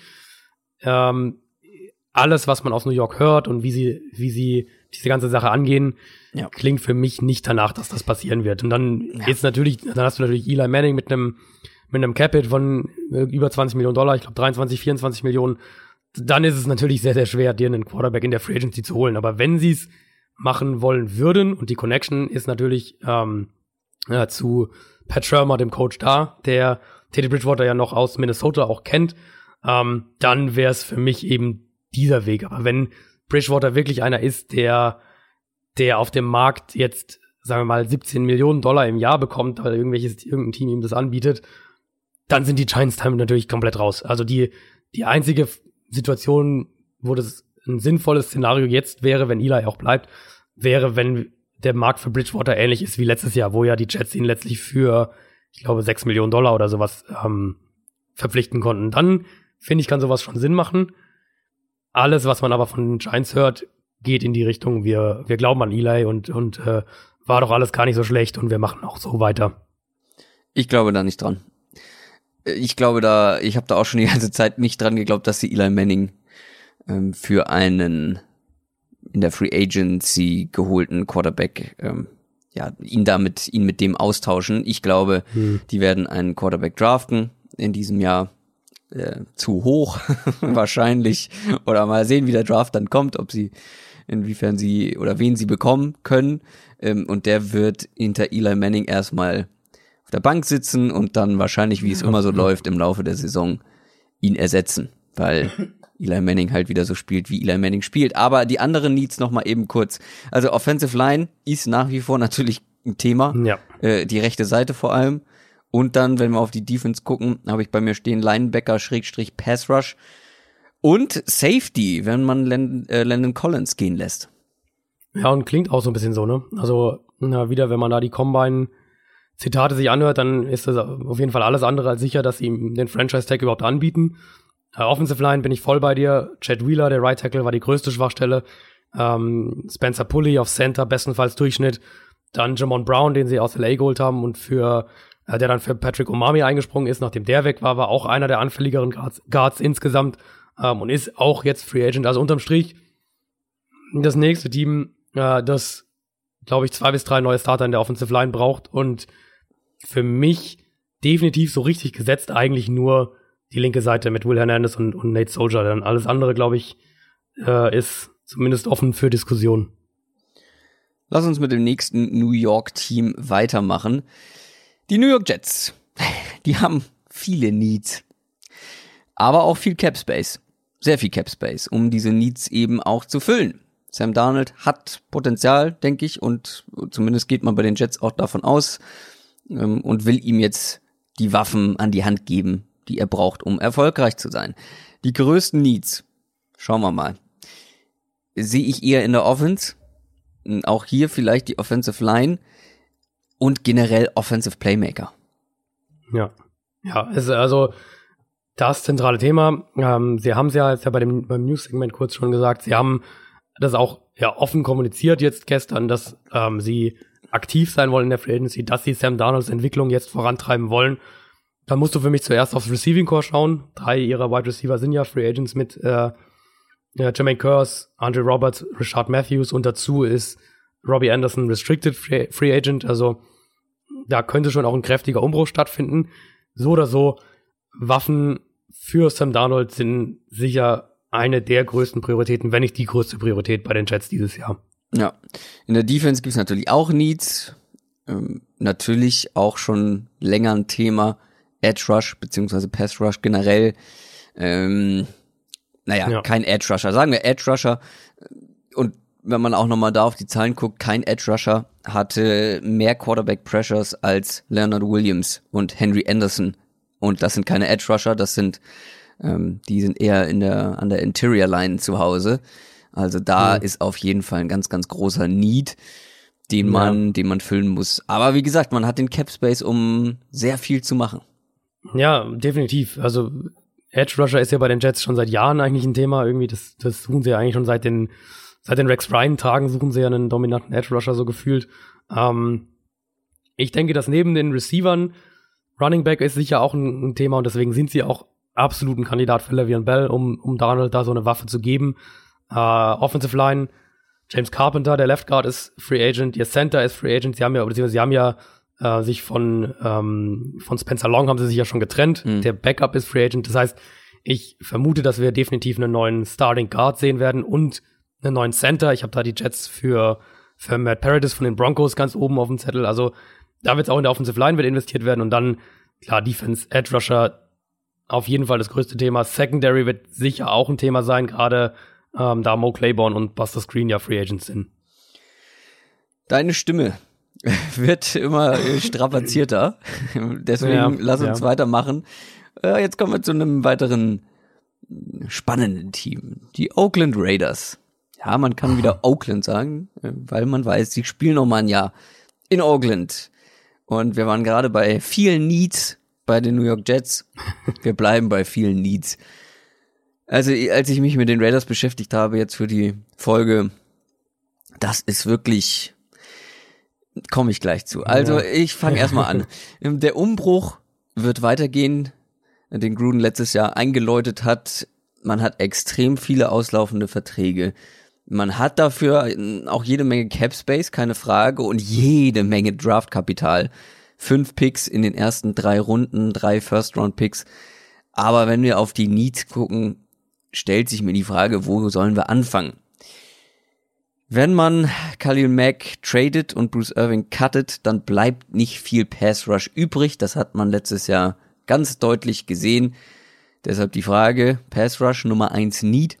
Alles, was man aus New York hört und wie sie diese ganze Sache angehen, klingt für mich nicht danach, dass das passieren wird. Und dann hast du natürlich Eli Manning mit einem Cap-Hit von über $20 Millionen, ich glaube 23, 24 Millionen. Dann ist es natürlich sehr, sehr schwer, dir einen Quarterback in der Free Agency zu holen. Aber wenn sie es machen wollen würden, und die Connection ist natürlich zu Pat Shurmur, dem Coach da, der Teddy Bridgewater ja noch aus Minnesota auch kennt, dann wäre es für mich eben dieser Weg. Aber wenn Bridgewater wirklich einer ist, der auf dem Markt jetzt, sagen wir mal, $17 Millionen im Jahr bekommt, weil irgendein Team ihm das anbietet, dann sind die Giants damit natürlich komplett raus. Also die einzige Situation, wo das ein sinnvolles Szenario jetzt wäre, wenn Eli auch bleibt, wäre, wenn der Markt für Bridgewater ähnlich ist wie letztes Jahr, wo ja die Jets ihn letztlich für, ich glaube, $6 Millionen oder sowas verpflichten konnten. Dann, finde ich, kann sowas schon Sinn machen. Alles, was man aber von den Giants hört, geht in die Richtung, wir glauben an Eli und war doch alles gar nicht so schlecht und wir machen auch so weiter. Ich glaube da nicht dran. Ich habe da auch schon die ganze Zeit nicht dran geglaubt, dass sie Eli Manning für einen in der Free Agency geholten Quarterback, ihn mit dem austauschen. Ich glaube, die werden einen Quarterback draften in diesem Jahr. Zu hoch wahrscheinlich, oder mal sehen, wie der Draft dann kommt, inwiefern sie oder wen sie bekommen können, und der wird hinter Eli Manning erstmal auf der Bank sitzen und dann wahrscheinlich, wie es immer so läuft, im Laufe der Saison ihn ersetzen, weil Eli Manning halt wieder so spielt, wie Eli Manning spielt. Aber die anderen Needs noch mal eben kurz. Also Offensive Line ist nach wie vor natürlich ein Thema, die rechte Seite vor allem. Und dann, wenn wir auf die Defense gucken, habe ich bei mir stehen Linebacker / Pass Rush und Safety, wenn man Landon Collins gehen lässt. Ja, und klingt auch so ein bisschen so, ne? Also, wieder, wenn man da die Combine-Zitate sich anhört, dann ist das auf jeden Fall alles andere als sicher, dass sie ihm den Franchise-Tag überhaupt anbieten. Offensive Line bin ich voll bei dir. Chad Wheeler, der Right Tackle, war die größte Schwachstelle. Spencer Pulley auf Center, bestenfalls Durchschnitt. Dann Jamon Brown, den sie aus LA geholt haben und der dann für Patrick Omameh eingesprungen ist, nachdem der weg war auch einer der anfälligeren Guards insgesamt, und ist auch jetzt Free Agent. Also unterm Strich das nächste Team, das, glaube ich, 2 bis 3 neue Starter in der Offensive Line braucht und für mich definitiv so richtig gesetzt eigentlich nur die linke Seite mit Will Hernandez und Nate Soldier. Dann alles andere, glaube ich, ist zumindest offen für Diskussion. Lass uns mit dem nächsten New York-Team weitermachen. Die New York Jets, die haben viele Needs, aber auch viel Cap Space, sehr viel Cap Space, um diese Needs eben auch zu füllen. Sam Darnold hat Potenzial, denke ich, und zumindest geht man bei den Jets auch davon aus und will ihm jetzt die Waffen an die Hand geben, die er braucht, um erfolgreich zu sein. Die größten Needs, schauen wir mal, sehe ich eher in der Offense, auch hier vielleicht die Offensive Line und generell Offensive Playmaker. Ja, also das zentrale Thema. Sie haben es ja jetzt beim News-Segment kurz schon gesagt, sie haben das auch offen kommuniziert jetzt gestern, dass sie aktiv sein wollen in der Free Agency, dass sie Sam Darnolds Entwicklung jetzt vorantreiben wollen. Da musst du für mich zuerst aufs Receiving Core schauen. 3 ihrer Wide Receiver sind ja Free Agents mit Jermaine Kearse, Andre Roberts, Rashard Matthews und dazu ist Robbie Anderson Restricted Free Agent. Also da könnte schon auch ein kräftiger Umbruch stattfinden. So oder so, Waffen für Sam Darnold sind sicher eine der größten Prioritäten, wenn nicht die größte Priorität bei den Jets dieses Jahr. Ja, in der Defense gibt es natürlich auch Needs. Natürlich auch schon länger ein Thema. Edge Rush beziehungsweise Pass Rush generell. Kein Edge Rusher. Sagen wir Edge Rusher. Und wenn man auch nochmal da auf die Zahlen guckt, kein Edge Rusher hatte mehr Quarterback Pressures als Leonard Williams und Henry Anderson. Und das sind keine Edge Rusher, das sind, die sind eher an der Interior Line zu Hause. Also da ist auf jeden Fall ein ganz, ganz großer Need, den man füllen muss. Aber wie gesagt, man hat den Cap Space, um sehr viel zu machen. Ja, definitiv. Also Edge Rusher ist ja bei den Jets schon seit Jahren eigentlich ein Thema. Irgendwie, das suchen sie ja eigentlich schon seit den Rex Ryan-Tagen suchen sie ja einen dominanten Edge Rusher so gefühlt. Ich denke, dass neben den Receivern Running Back ist sicher auch ein Thema und deswegen sind sie auch absolut ein Kandidat für Le'Veon Bell, um Darnold da so eine Waffe zu geben. Offensive Line, James Carpenter, der Left Guard ist Free Agent, ihr Center ist Free Agent, sie haben ja sich von Spencer Long haben sie sich ja schon getrennt. Der Backup ist Free Agent, das heißt, ich vermute, dass wir definitiv einen neuen Starting Guard sehen werden und einen neuen Center. Ich habe da die Jets für Matt Paradis von den Broncos ganz oben auf dem Zettel, also da wird es auch in der Offensive Line wird investiert werden und dann, klar, Defense, Edge Rusher, auf jeden Fall das größte Thema. Secondary wird sicher auch ein Thema sein, gerade da Mo Claiborne und Buster Screen ja Free Agents sind. Deine Stimme wird immer strapazierter, deswegen lass uns weitermachen. Jetzt kommen wir zu einem weiteren spannenden Team, die Oakland Raiders. Ja, man kann wieder Oakland sagen, weil man weiß, sie spielen noch mal ein Jahr in Oakland. Und wir waren gerade bei vielen Needs bei den New York Jets. Wir bleiben bei vielen Needs. Also, als ich mich mit den Raiders beschäftigt habe, jetzt für die Folge, das ist wirklich, komme ich gleich zu. Also, ich fange erstmal an. Der Umbruch wird weitergehen, den Gruden letztes Jahr eingeläutet hat. Man hat extrem viele auslaufende Verträge. Man hat dafür auch jede Menge Cap Space, keine Frage, und jede Menge Draftkapital. 5 Picks in den ersten 3 Runden, 3 First-Round-Picks. Aber wenn wir auf die Needs gucken, stellt sich mir die Frage, wo sollen wir anfangen? Wenn man Khalil Mack tradet und Bruce Irvin cuttet, dann bleibt nicht viel Pass-Rush übrig. Das hat man letztes Jahr ganz deutlich gesehen. Deshalb die Frage, Pass-Rush Nummer 1 Need?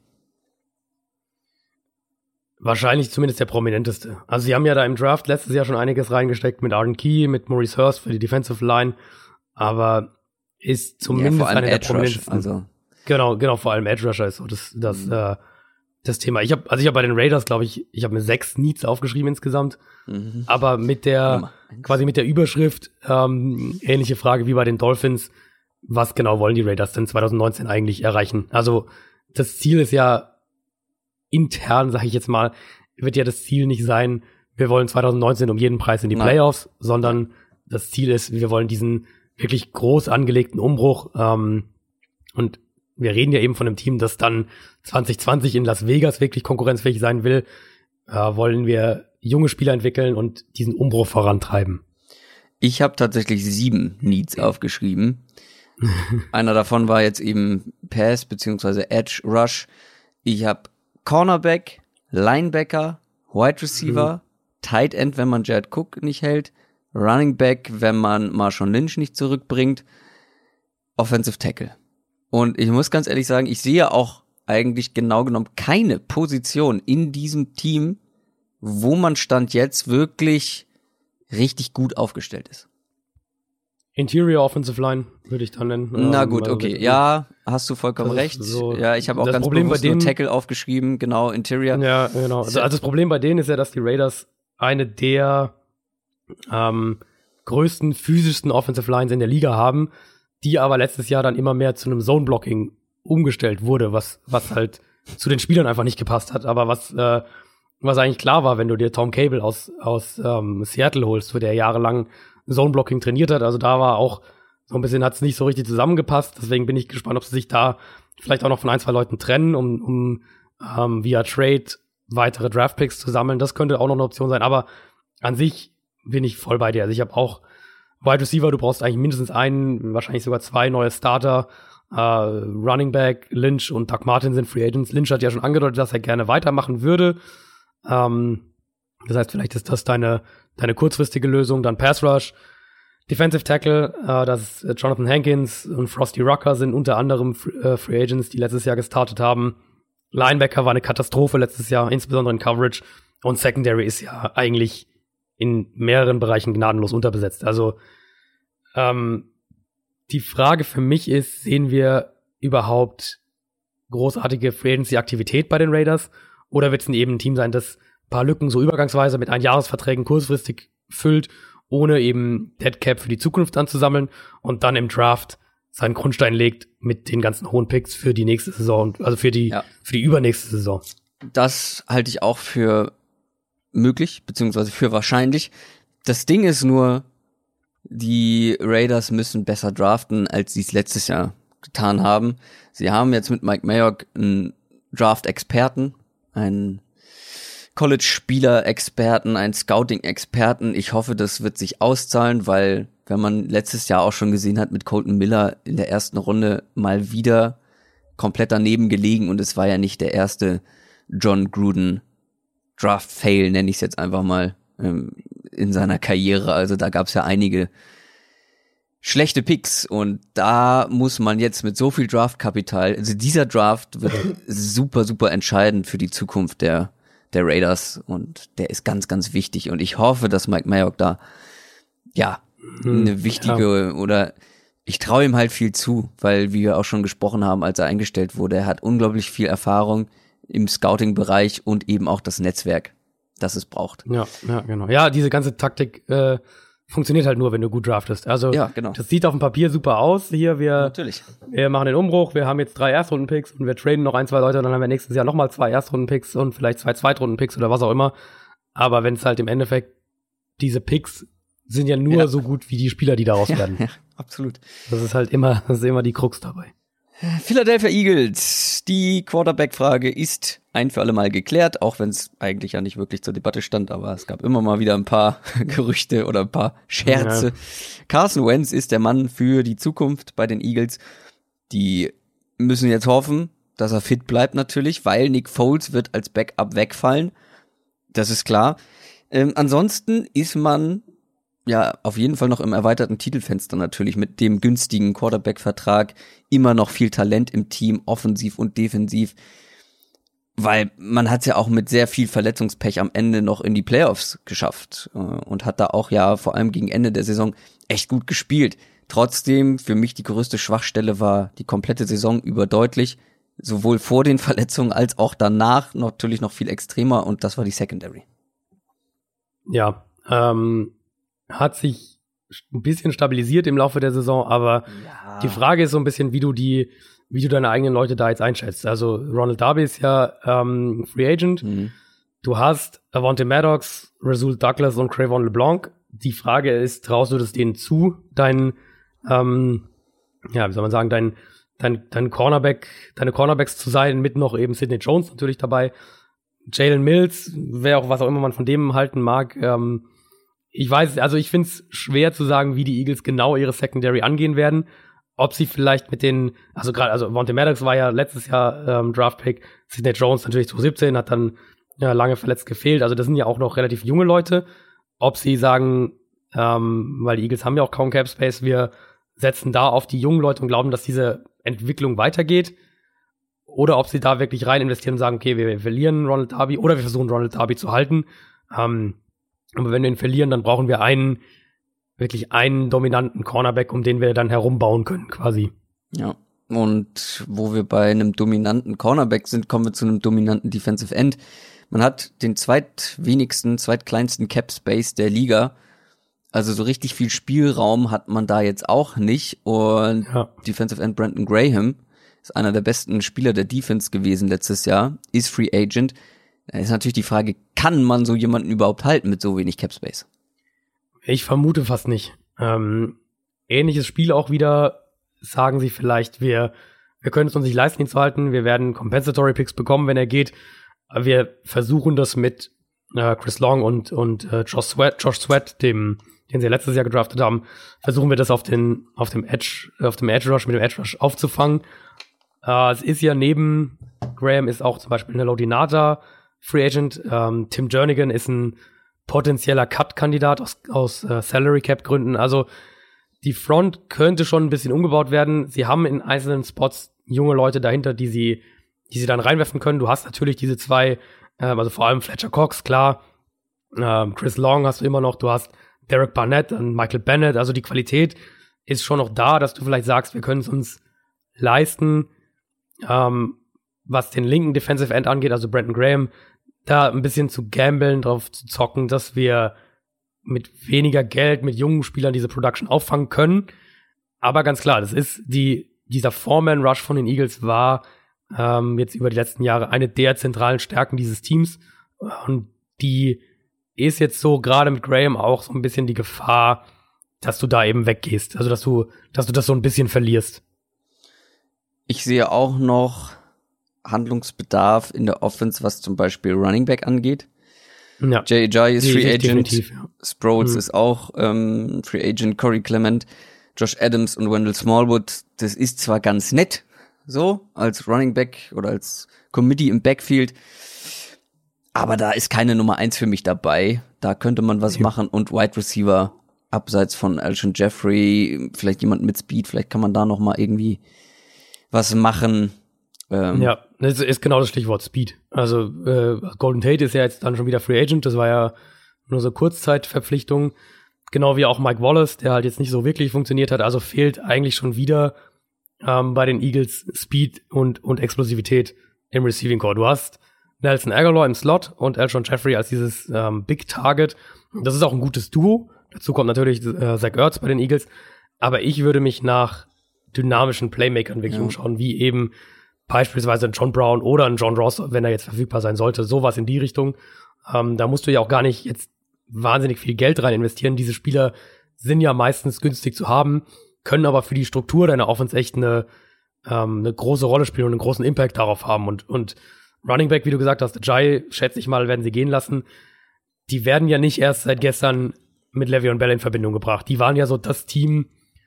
Wahrscheinlich zumindest der prominenteste. Also sie haben ja da im Draft letztes Jahr schon einiges reingesteckt mit Arden Key, mit Maurice Hurst für die Defensive Line, aber ist zumindest einer der prominentesten. Also. Genau, vor allem Edge Rusher ist so das Thema. Ich habe bei den Raiders, glaube ich habe mir 6 Needs aufgeschrieben insgesamt, aber mit der Überschrift ähnliche Frage wie bei den Dolphins, was genau wollen die Raiders denn 2019 eigentlich erreichen? Also das Ziel ist ja intern, sage ich jetzt mal, wird ja das Ziel nicht sein, wir wollen 2019 um jeden Preis in die Playoffs, sondern das Ziel ist, wir wollen diesen wirklich groß angelegten Umbruch und wir reden ja eben von einem Team, das dann 2020 in Las Vegas wirklich konkurrenzfähig sein will, wollen wir junge Spieler entwickeln und diesen Umbruch vorantreiben. Ich habe tatsächlich 7 Needs aufgeschrieben. Einer davon war jetzt eben Pass bzw. Edge Rush. Ich habe Cornerback, Linebacker, Wide Receiver, Tight End, wenn man Jared Cook nicht hält, Running Back, wenn man Marshawn Lynch nicht zurückbringt, Offensive Tackle. Und ich muss ganz ehrlich sagen, ich sehe auch eigentlich genau genommen keine Position in diesem Team, wo man Stand jetzt wirklich richtig gut aufgestellt ist. Interior Offensive Line würde ich dann nennen. Na gut, okay. Ja, hast du vollkommen recht. So, ja, ich habe auch das ganz Problem bewusst bei denen, nur Tackle aufgeschrieben, genau, Interior. Ja, genau. Also das Problem bei denen ist ja, dass die Raiders eine der größten, physischsten Offensive Lines in der Liga haben, die aber letztes Jahr dann immer mehr zu einem Zone-Blocking umgestellt wurde, was halt zu den Spielern einfach nicht gepasst hat, aber was eigentlich klar war, wenn du dir Tom Cable aus Seattle holst, wo der jahrelang Zone-Blocking trainiert hat, also da war auch so ein bisschen, hat es nicht so richtig zusammengepasst, deswegen bin ich gespannt, ob sie sich da vielleicht auch noch von 1, 2 Leuten trennen, um via Trade weitere Draftpicks zu sammeln, das könnte auch noch eine Option sein, aber an sich bin ich voll bei dir, also ich habe auch Wide Receiver, du brauchst eigentlich mindestens einen, wahrscheinlich sogar 2 neue Starter, Running Back, Lynch und Doug Martin sind Free Agents. Lynch hat ja schon angedeutet, dass er gerne weitermachen würde. Das heißt, vielleicht ist das deine kurzfristige Lösung. Dann Pass Rush, Defensive Tackle, das ist Jonathan Hankins und Frosty Rucker sind unter anderem Free Agents, die letztes Jahr gestartet haben. Linebacker war eine Katastrophe letztes Jahr, insbesondere in Coverage. Und Secondary ist ja eigentlich in mehreren Bereichen gnadenlos unterbesetzt. Also die Frage für mich ist, sehen wir überhaupt großartige Free Agency-Aktivität bei den Raiders? Oder wird es eben ein Team sein, das ein paar Lücken so übergangsweise mit Einjahresverträgen kurzfristig füllt, ohne eben Dead Cap für die Zukunft anzusammeln und dann im Draft seinen Grundstein legt mit den ganzen hohen Picks für die nächste Saison, also für die übernächste Saison? Das halte ich auch für möglich, beziehungsweise für wahrscheinlich. Das Ding ist nur, die Raiders müssen besser draften, als sie es letztes Jahr getan haben. Sie haben jetzt mit Mike Mayock einen Draft-Experten, einen College-Spieler-Experten, einen Scouting-Experten. Ich hoffe, das wird sich auszahlen, weil wenn man letztes Jahr auch schon gesehen hat mit Colton Miller in der ersten Runde mal wieder komplett daneben gelegen und es war ja nicht der erste John Gruden Draft-Fail, nenne ich es jetzt einfach mal, in seiner Karriere. Also da gab es ja einige schlechte Picks und da muss man jetzt mit so viel Draftkapital, also dieser Draft wird super, super entscheidend für die Zukunft der Raiders und der ist ganz, ganz wichtig und ich hoffe, dass Mike Mayock da eine wichtige oder ich traue ihm halt viel zu, weil wie wir auch schon gesprochen haben, als er eingestellt wurde, er hat unglaublich viel Erfahrung im Scouting-Bereich und eben auch das Netzwerk, das es braucht. Ja, genau. Ja, diese ganze Taktik funktioniert halt nur, wenn du gut draftest. Also ja, genau. Das sieht auf dem Papier super aus. Hier, wir machen den Umbruch, wir haben jetzt 3 Erstrunden-Picks und wir traden noch 1, 2 Leute und dann haben wir nächstes Jahr nochmal 2 Erstrunden-Picks und vielleicht 2 Zweitrunden-Picks oder was auch immer. Aber wenn es halt im Endeffekt, diese Picks sind ja nur so gut wie die Spieler, die daraus werden. Ja, absolut. Das ist immer die Krux dabei. Philadelphia Eagles, die Quarterback-Frage ist ein für alle Mal geklärt, auch wenn es eigentlich ja nicht wirklich zur Debatte stand, aber es gab immer mal wieder ein paar Gerüchte oder ein paar Scherze. Ja. Carson Wentz ist der Mann für die Zukunft bei den Eagles. Die müssen jetzt hoffen, dass er fit bleibt natürlich, weil Nick Foles wird als Backup wegfallen. Das ist klar. Ansonsten ist man ja auf jeden Fall noch im erweiterten Titelfenster natürlich mit dem günstigen Quarterback-Vertrag, immer noch viel Talent im Team, offensiv und defensiv, weil man hat es ja auch mit sehr viel Verletzungspech am Ende noch in die Playoffs geschafft und hat da auch ja vor allem gegen Ende der Saison echt gut gespielt. Trotzdem, für mich die größte Schwachstelle war die komplette Saison über deutlich, sowohl vor den Verletzungen als auch danach natürlich noch viel extremer und das war die Secondary. Ja, hat sich ein bisschen stabilisiert im Laufe der Saison, aber die Frage ist so ein bisschen, wie du deine eigenen Leute da jetzt einschätzt. Also Ronald Darby ist ja Free Agent. Mhm. Du hast Avonte Maddox, Rasul Douglas und Cravon LeBlanc. Die Frage ist, traust du das denen zu, deine Cornerbacks zu sein, mit noch eben Sidney Jones natürlich dabei. Jalen Mills, was auch immer man von dem halten mag, ich finde es schwer zu sagen, wie die Eagles genau ihre Secondary angehen werden. Ob sie vielleicht Avonte Maddox war ja letztes Jahr Draftpick, Sidney Jones natürlich 2017, hat dann lange verletzt gefehlt. Also das sind ja auch noch relativ junge Leute. Ob sie sagen, weil die Eagles haben ja auch kaum Cap Space, wir setzen da auf die jungen Leute und glauben, dass diese Entwicklung weitergeht. oder ob sie da wirklich rein investieren und sagen, okay, wir verlieren Ronald Darby oder wir versuchen Ronald Darby zu halten. Aber wenn wir ihn verlieren, dann brauchen wir wirklich einen dominanten Cornerback, um den wir dann herumbauen können, quasi. Ja, und wo wir bei einem dominanten Cornerback sind, kommen wir zu einem dominanten Defensive End. Man hat den zweitkleinsten Cap Space der Liga. Also so richtig viel Spielraum hat man da jetzt auch nicht. Und Defensive End Brandon Graham ist einer der besten Spieler der Defense gewesen letztes Jahr, ist Free Agent. Da ist natürlich die Frage, kann man so jemanden überhaupt halten mit so wenig Cap Space? Ich vermute fast nicht. Ähnliches Spiel auch wieder, sagen sie vielleicht, wir können es uns nicht leisten, ihn zu halten. Wir werden Compensatory Picks bekommen, wenn er geht. Wir versuchen das mit Chris Long und Josh Sweat, den sie letztes Jahr gedraftet haben, versuchen wir das auf dem Edge Rush aufzufangen. Es ist ja neben Graham ist auch zum Beispiel eine Lodinata Free Agent. Tim Jernigan ist ein potenzieller Cut-Kandidat aus Salary Cap Gründen. Also die Front könnte schon ein bisschen umgebaut werden. Sie haben in einzelnen Spots junge Leute dahinter, die sie dann reinwerfen können. Du hast natürlich diese zwei, also vor allem Fletcher Cox, klar. Chris Long hast du immer noch. Du hast Derek Barnett und Michael Bennett. Also die Qualität ist schon noch da, dass du vielleicht sagst, wir können es uns leisten, was den linken Defensive End angeht, also Brandon Graham, da ein bisschen zu gamblen, drauf zu zocken, dass wir mit weniger Geld, mit jungen Spielern diese Production auffangen können. Aber ganz klar, das ist dieser Four-Man-Rush von den Eagles war jetzt über die letzten Jahre eine der zentralen Stärken dieses Teams. Und die ist jetzt so gerade mit Graham auch so ein bisschen die Gefahr, dass du da eben weggehst. Also dass du das so ein bisschen verlierst. Ich sehe auch noch Handlungsbedarf in der Offense, was zum Beispiel Running Back angeht. Ja. J.J. ist Free Agent, ja. Sproles ist auch Free Agent, Corey Clement, Josh Adams und Wendell Smallwood. Das ist zwar ganz nett, so als Running Back oder als Committee im Backfield, aber da ist keine Nummer 1 für mich dabei. Da könnte man was machen und Wide Receiver abseits von Alshon Jeffrey, vielleicht jemand mit Speed, vielleicht kann man da noch mal irgendwie was machen. Ja, das ist genau das Stichwort Speed. Also Golden Tate ist ja jetzt dann schon wieder Free Agent, das war ja nur so Kurzzeitverpflichtung, genau wie auch Mike Wallace, der halt jetzt nicht so wirklich funktioniert hat, also fehlt eigentlich schon wieder bei den Eagles Speed und Explosivität im Receiving Core. Du hast Nelson Aguilar im Slot und Alshon Jeffrey als dieses Big Target. Das ist auch ein gutes Duo. Dazu kommt natürlich Zach Ertz bei den Eagles, aber ich würde mich nach dynamischen Playmakern wirklich umschauen, wie eben beispielsweise ein John Brown oder ein John Ross, wenn er jetzt verfügbar sein sollte, sowas in die Richtung. Da musst du ja auch gar nicht jetzt wahnsinnig viel Geld rein investieren. Diese Spieler sind ja meistens günstig zu haben, können aber für die Struktur deiner Offense echt eine große Rolle spielen und einen großen Impact darauf haben. Und Running Back, wie du gesagt hast, Jai, schätze ich mal, werden sie gehen lassen. Die werden ja nicht erst seit gestern mit Le'Veon Bell in Verbindung gebracht. Die waren ja so das Team,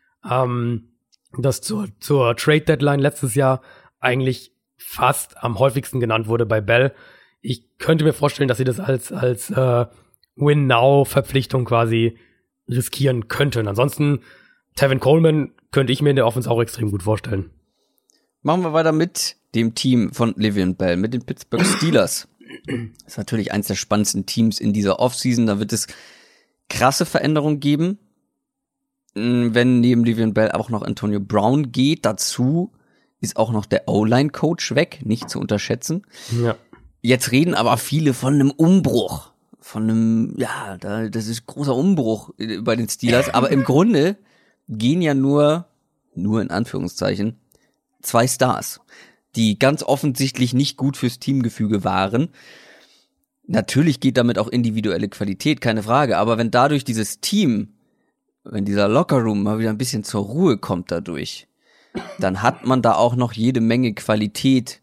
das zur Trade-Deadline letztes Jahr eigentlich fast am häufigsten genannt wurde bei Bell. Ich könnte mir vorstellen, dass sie das als Win-Now-Verpflichtung quasi riskieren könnten. Ansonsten, Tevin Coleman könnte ich mir in der Offense auch extrem gut vorstellen. Machen wir weiter mit dem Team von Le'Veon Bell, mit den Pittsburgh Steelers. Das ist natürlich eins der spannendsten Teams in dieser Offseason. Da wird es krasse Veränderungen geben, wenn neben Le'Veon Bell auch noch Antonio Brown geht. Dazu ist auch noch der O-Line-Coach weg, nicht zu unterschätzen. Ja. Jetzt reden aber viele von einem Umbruch. Das ist großer Umbruch bei den Steelers. Aber im Grunde gehen ja nur in Anführungszeichen, 2 Stars, die ganz offensichtlich nicht gut fürs Teamgefüge waren. Natürlich geht damit auch individuelle Qualität, keine Frage. Aber wenn dadurch dieses Team, wenn dieser Lockerroom mal wieder ein bisschen zur Ruhe kommt dadurch, dann hat man da auch noch jede Menge Qualität,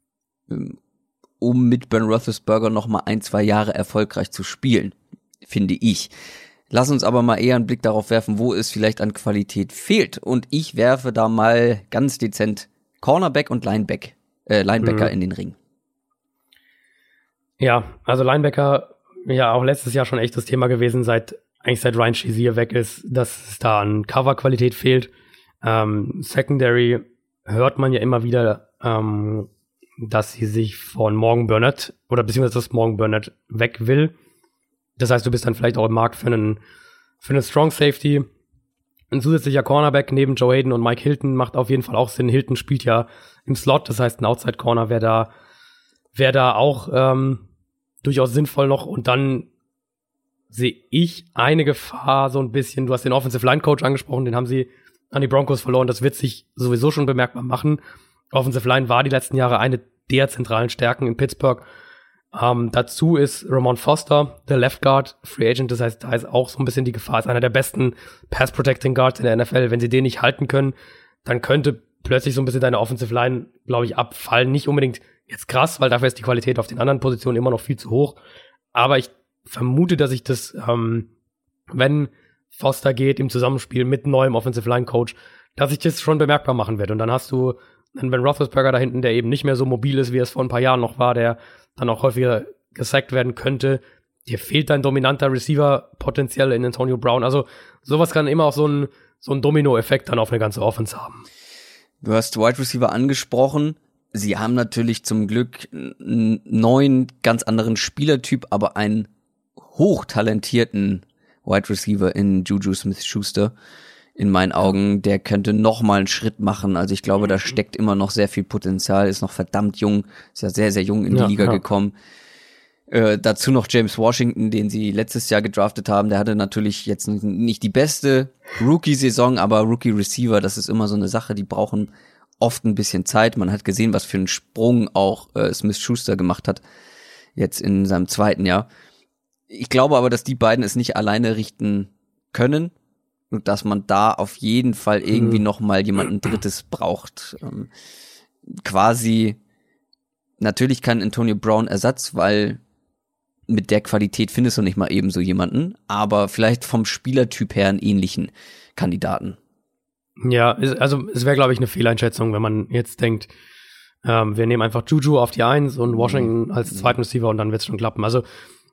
um mit Ben Roethlisberger noch mal 1-2 Jahre erfolgreich zu spielen, finde ich. Lass uns aber mal eher einen Blick darauf werfen, wo es vielleicht an Qualität fehlt. Und ich werfe da mal ganz dezent Cornerback und Linebacker in den Ring. Ja, also Linebacker, ja auch letztes Jahr schon echt das Thema gewesen, seit Ryan Shazier weg ist, dass es da an Coverqualität fehlt. Secondary hört man ja immer wieder, dass sie sich von Morgan Burnett oder beziehungsweise dass Morgan Burnett weg will. Das heißt, du bist dann vielleicht auch im Markt für einen Strong Safety. Ein zusätzlicher Cornerback neben Joe Hayden und Mike Hilton macht auf jeden Fall auch Sinn. Hilton spielt ja im Slot, das heißt, ein Outside Corner wäre da auch durchaus sinnvoll noch. Und dann sehe ich eine Gefahr so ein bisschen. Du hast den Offensive Line Coach angesprochen, den haben sie an die Broncos verloren. Das wird sich sowieso schon bemerkbar machen. Offensive Line war die letzten Jahre eine der zentralen Stärken in Pittsburgh. Dazu ist Ramon Foster, der Left Guard, Free Agent. Das heißt, da ist auch so ein bisschen die Gefahr, ist einer der besten Pass-Protecting Guards in der NFL. Wenn sie den nicht halten können, dann könnte plötzlich so ein bisschen deine Offensive Line, glaube ich, abfallen. Nicht unbedingt jetzt krass, weil dafür ist die Qualität auf den anderen Positionen immer noch viel zu hoch. Aber ich vermute, dass ich das, wenn Foster geht im Zusammenspiel mit neuem Offensive Line Coach, dass ich das schon bemerkbar machen werde. Und dann hast du einen Ben Roethlisberger da hinten, der eben nicht mehr so mobil ist, wie es vor ein paar Jahren noch war, der dann auch häufiger gesackt werden könnte. Dir fehlt ein dominanter Receiver potenziell in Antonio Brown. Also sowas kann immer auch so ein Domino-Effekt dann auf eine ganze Offense haben. Du hast Wide Receiver angesprochen. Sie haben natürlich zum Glück einen neuen, ganz anderen Spielertyp, aber einen hochtalentierten Wide Receiver in Juju Smith-Schuster. In meinen Augen, der könnte noch mal einen Schritt machen. Also ich glaube, da steckt immer noch sehr viel Potenzial, ist noch verdammt jung, ist ja sehr, sehr jung in die Liga gekommen. Dazu noch James Washington, den sie letztes Jahr gedraftet haben. Der hatte natürlich jetzt nicht die beste Rookie-Saison, aber Rookie-Receiver, das ist immer so eine Sache, die brauchen oft ein bisschen Zeit. Man hat gesehen, was für einen Sprung auch Smith-Schuster gemacht hat, jetzt in seinem zweiten Jahr. Ich glaube aber, dass die beiden es nicht alleine richten können. Und dass man da auf jeden Fall irgendwie noch mal jemanden Drittes braucht. Quasi, natürlich kann Antonio Brown Ersatz, weil mit der Qualität findest du nicht mal eben so jemanden, aber vielleicht vom Spielertyp her einen ähnlichen Kandidaten. Ja, also es wäre, glaube ich, eine Fehleinschätzung, wenn man jetzt denkt, wir nehmen einfach Juju auf die 1 und Washington als zweiten Receiver und dann wird es schon klappen. Also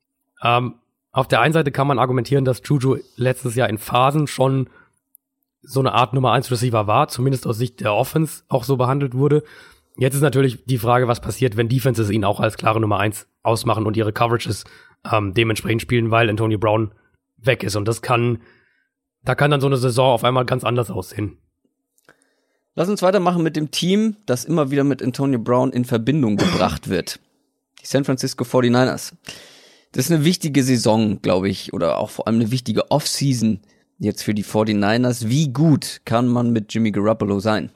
auf der einen Seite kann man argumentieren, dass Juju letztes Jahr in Phasen schon so eine Art Nummer 1 Receiver war, zumindest aus Sicht der Offense auch so behandelt wurde. Jetzt ist natürlich die Frage, was passiert, wenn Defenses ihn auch als klare Nummer 1 ausmachen und ihre Coverages dementsprechend spielen, weil Antonio Brown weg ist. Und da kann dann so eine Saison auf einmal ganz anders aussehen. Lass uns weitermachen mit dem Team, das immer wieder mit Antonio Brown in Verbindung gebracht wird. Die San Francisco 49ers. Das ist eine wichtige Saison, glaube ich, oder auch vor allem eine wichtige Offseason jetzt für die 49ers. Wie gut kann man mit Jimmy Garoppolo sein?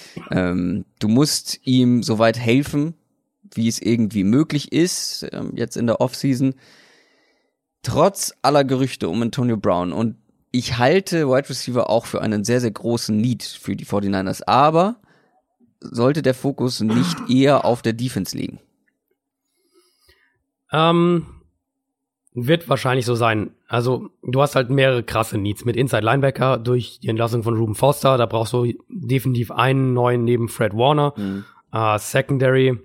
Du musst ihm soweit helfen, wie es irgendwie möglich ist, jetzt in der Offseason. Trotz aller Gerüchte um Antonio Brown. Und ich halte Wide Receiver auch für einen sehr, sehr großen Need für die 49ers. Aber sollte der Fokus nicht eher auf der Defense liegen? Wird wahrscheinlich so sein. Also, du hast halt mehrere krasse Needs mit Inside Linebacker durch die Entlassung von Reuben Foster. Da brauchst du definitiv einen neuen neben Fred Warner. Secondary.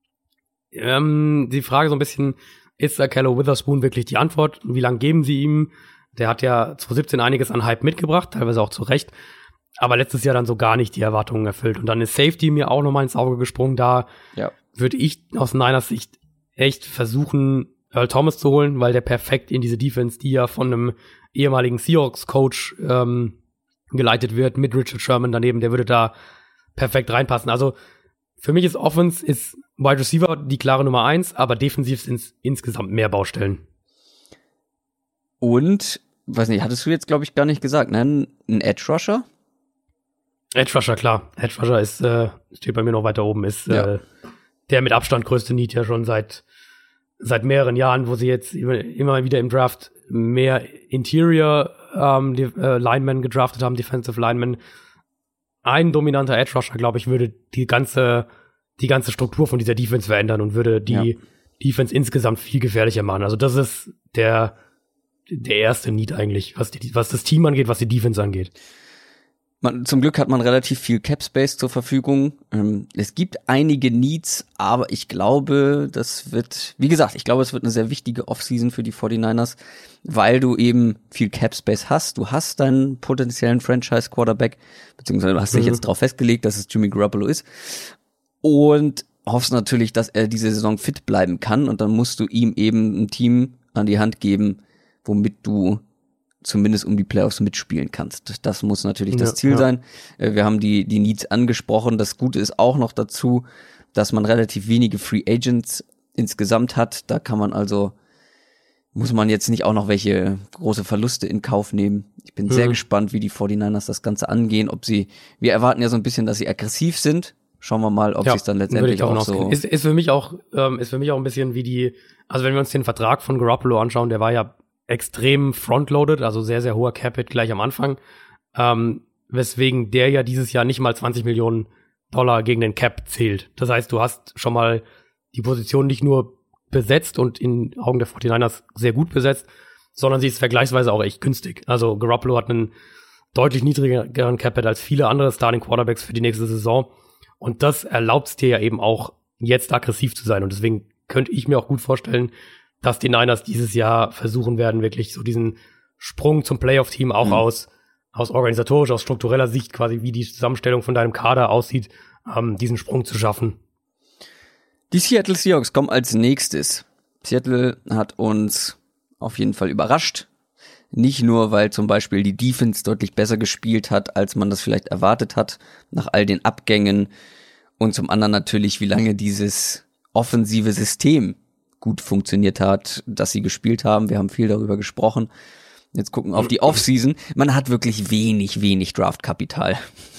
Die Frage so ein bisschen, ist Akello Witherspoon wirklich die Antwort? Wie lange geben sie ihm? Der hat ja 2017 einiges an Hype mitgebracht, teilweise auch zu Recht. Aber letztes Jahr dann so gar nicht die Erwartungen erfüllt. Und dann ist Safety mir auch nochmal ins Auge gesprungen. Da würde ich aus Niners Sicht echt versuchen, Earl Thomas zu holen, weil der perfekt in diese Defense, die ja von einem ehemaligen Seahawks-Coach geleitet wird, mit Richard Sherman daneben, der würde da perfekt reinpassen. Also für mich ist Offense, ist Wide Receiver die klare Nummer 1, aber defensiv sind es insgesamt mehr Baustellen. Und, weiß nicht, hattest du jetzt, glaube ich, gar nicht gesagt, ne? Ein Edge Rusher? Edge Rusher, klar. Edge Rusher ist, steht bei mir noch weiter oben, ist der mit Abstand größte Need ja schon seit mehreren Jahren, wo sie jetzt immer wieder im Draft mehr Interior Linemen gedraftet haben, Defensive Linemen. Ein dominanter Edge Rusher, glaube ich, würde die ganze Struktur von dieser Defense verändern und würde die Defense insgesamt viel gefährlicher machen. Also das ist der erste Need eigentlich, was das Team angeht, was die Defense angeht. Zum Glück hat man relativ viel Cap Space zur Verfügung. Es gibt einige Needs, aber ich glaube, es wird eine sehr wichtige Offseason für die 49ers, weil du eben viel Cap Space hast. Du hast deinen potenziellen Franchise Quarterback, beziehungsweise du hast dich jetzt darauf festgelegt, dass es Jimmy Garoppolo ist. Und hoffst natürlich, dass er diese Saison fit bleiben kann und dann musst du ihm eben ein Team an die Hand geben, womit du zumindest um die Playoffs mitspielen kannst. Das muss natürlich das Ziel sein. Wir haben die Needs angesprochen. Das Gute ist auch noch dazu, dass man relativ wenige Free Agents insgesamt hat. Da kann man also, muss man jetzt nicht auch noch welche große Verluste in Kauf nehmen. Ich bin sehr gespannt, wie die 49ers das Ganze angehen. Wir erwarten ja so ein bisschen, dass sie aggressiv sind. Schauen wir mal, ob sie es dann letztendlich auch so... Ist für mich auch ein bisschen wie also wenn wir uns den Vertrag von Garoppolo anschauen, der war ja extrem frontloaded, also sehr, sehr hoher Cap-Hit gleich am Anfang, weswegen der ja dieses Jahr nicht mal $20 Millionen gegen den Cap zählt. Das heißt, du hast schon mal die Position nicht nur besetzt und in Augen der 49ers sehr gut besetzt, sondern sie ist vergleichsweise auch echt günstig. Also Garoppolo hat einen deutlich niedrigeren Cap-Hit als viele andere Starting Quarterbacks für die nächste Saison. Und das erlaubt es dir ja eben auch, jetzt aggressiv zu sein. Und deswegen könnte ich mir auch gut vorstellen, dass die Niners dieses Jahr versuchen werden, wirklich so diesen Sprung zum Playoff-Team auch aus organisatorisch, aus struktureller Sicht quasi, wie die Zusammenstellung von deinem Kader aussieht, diesen Sprung zu schaffen. Die Seattle Seahawks kommen als nächstes. Seattle hat uns auf jeden Fall überrascht. Nicht nur, weil zum Beispiel die Defense deutlich besser gespielt hat, als man das vielleicht erwartet hat, nach all den Abgängen. Und zum anderen natürlich, wie lange dieses offensive System gut funktioniert hat, das sie gespielt haben. Wir haben viel darüber gesprochen. Jetzt gucken auf die Offseason. Man hat wirklich wenig Draftkapital.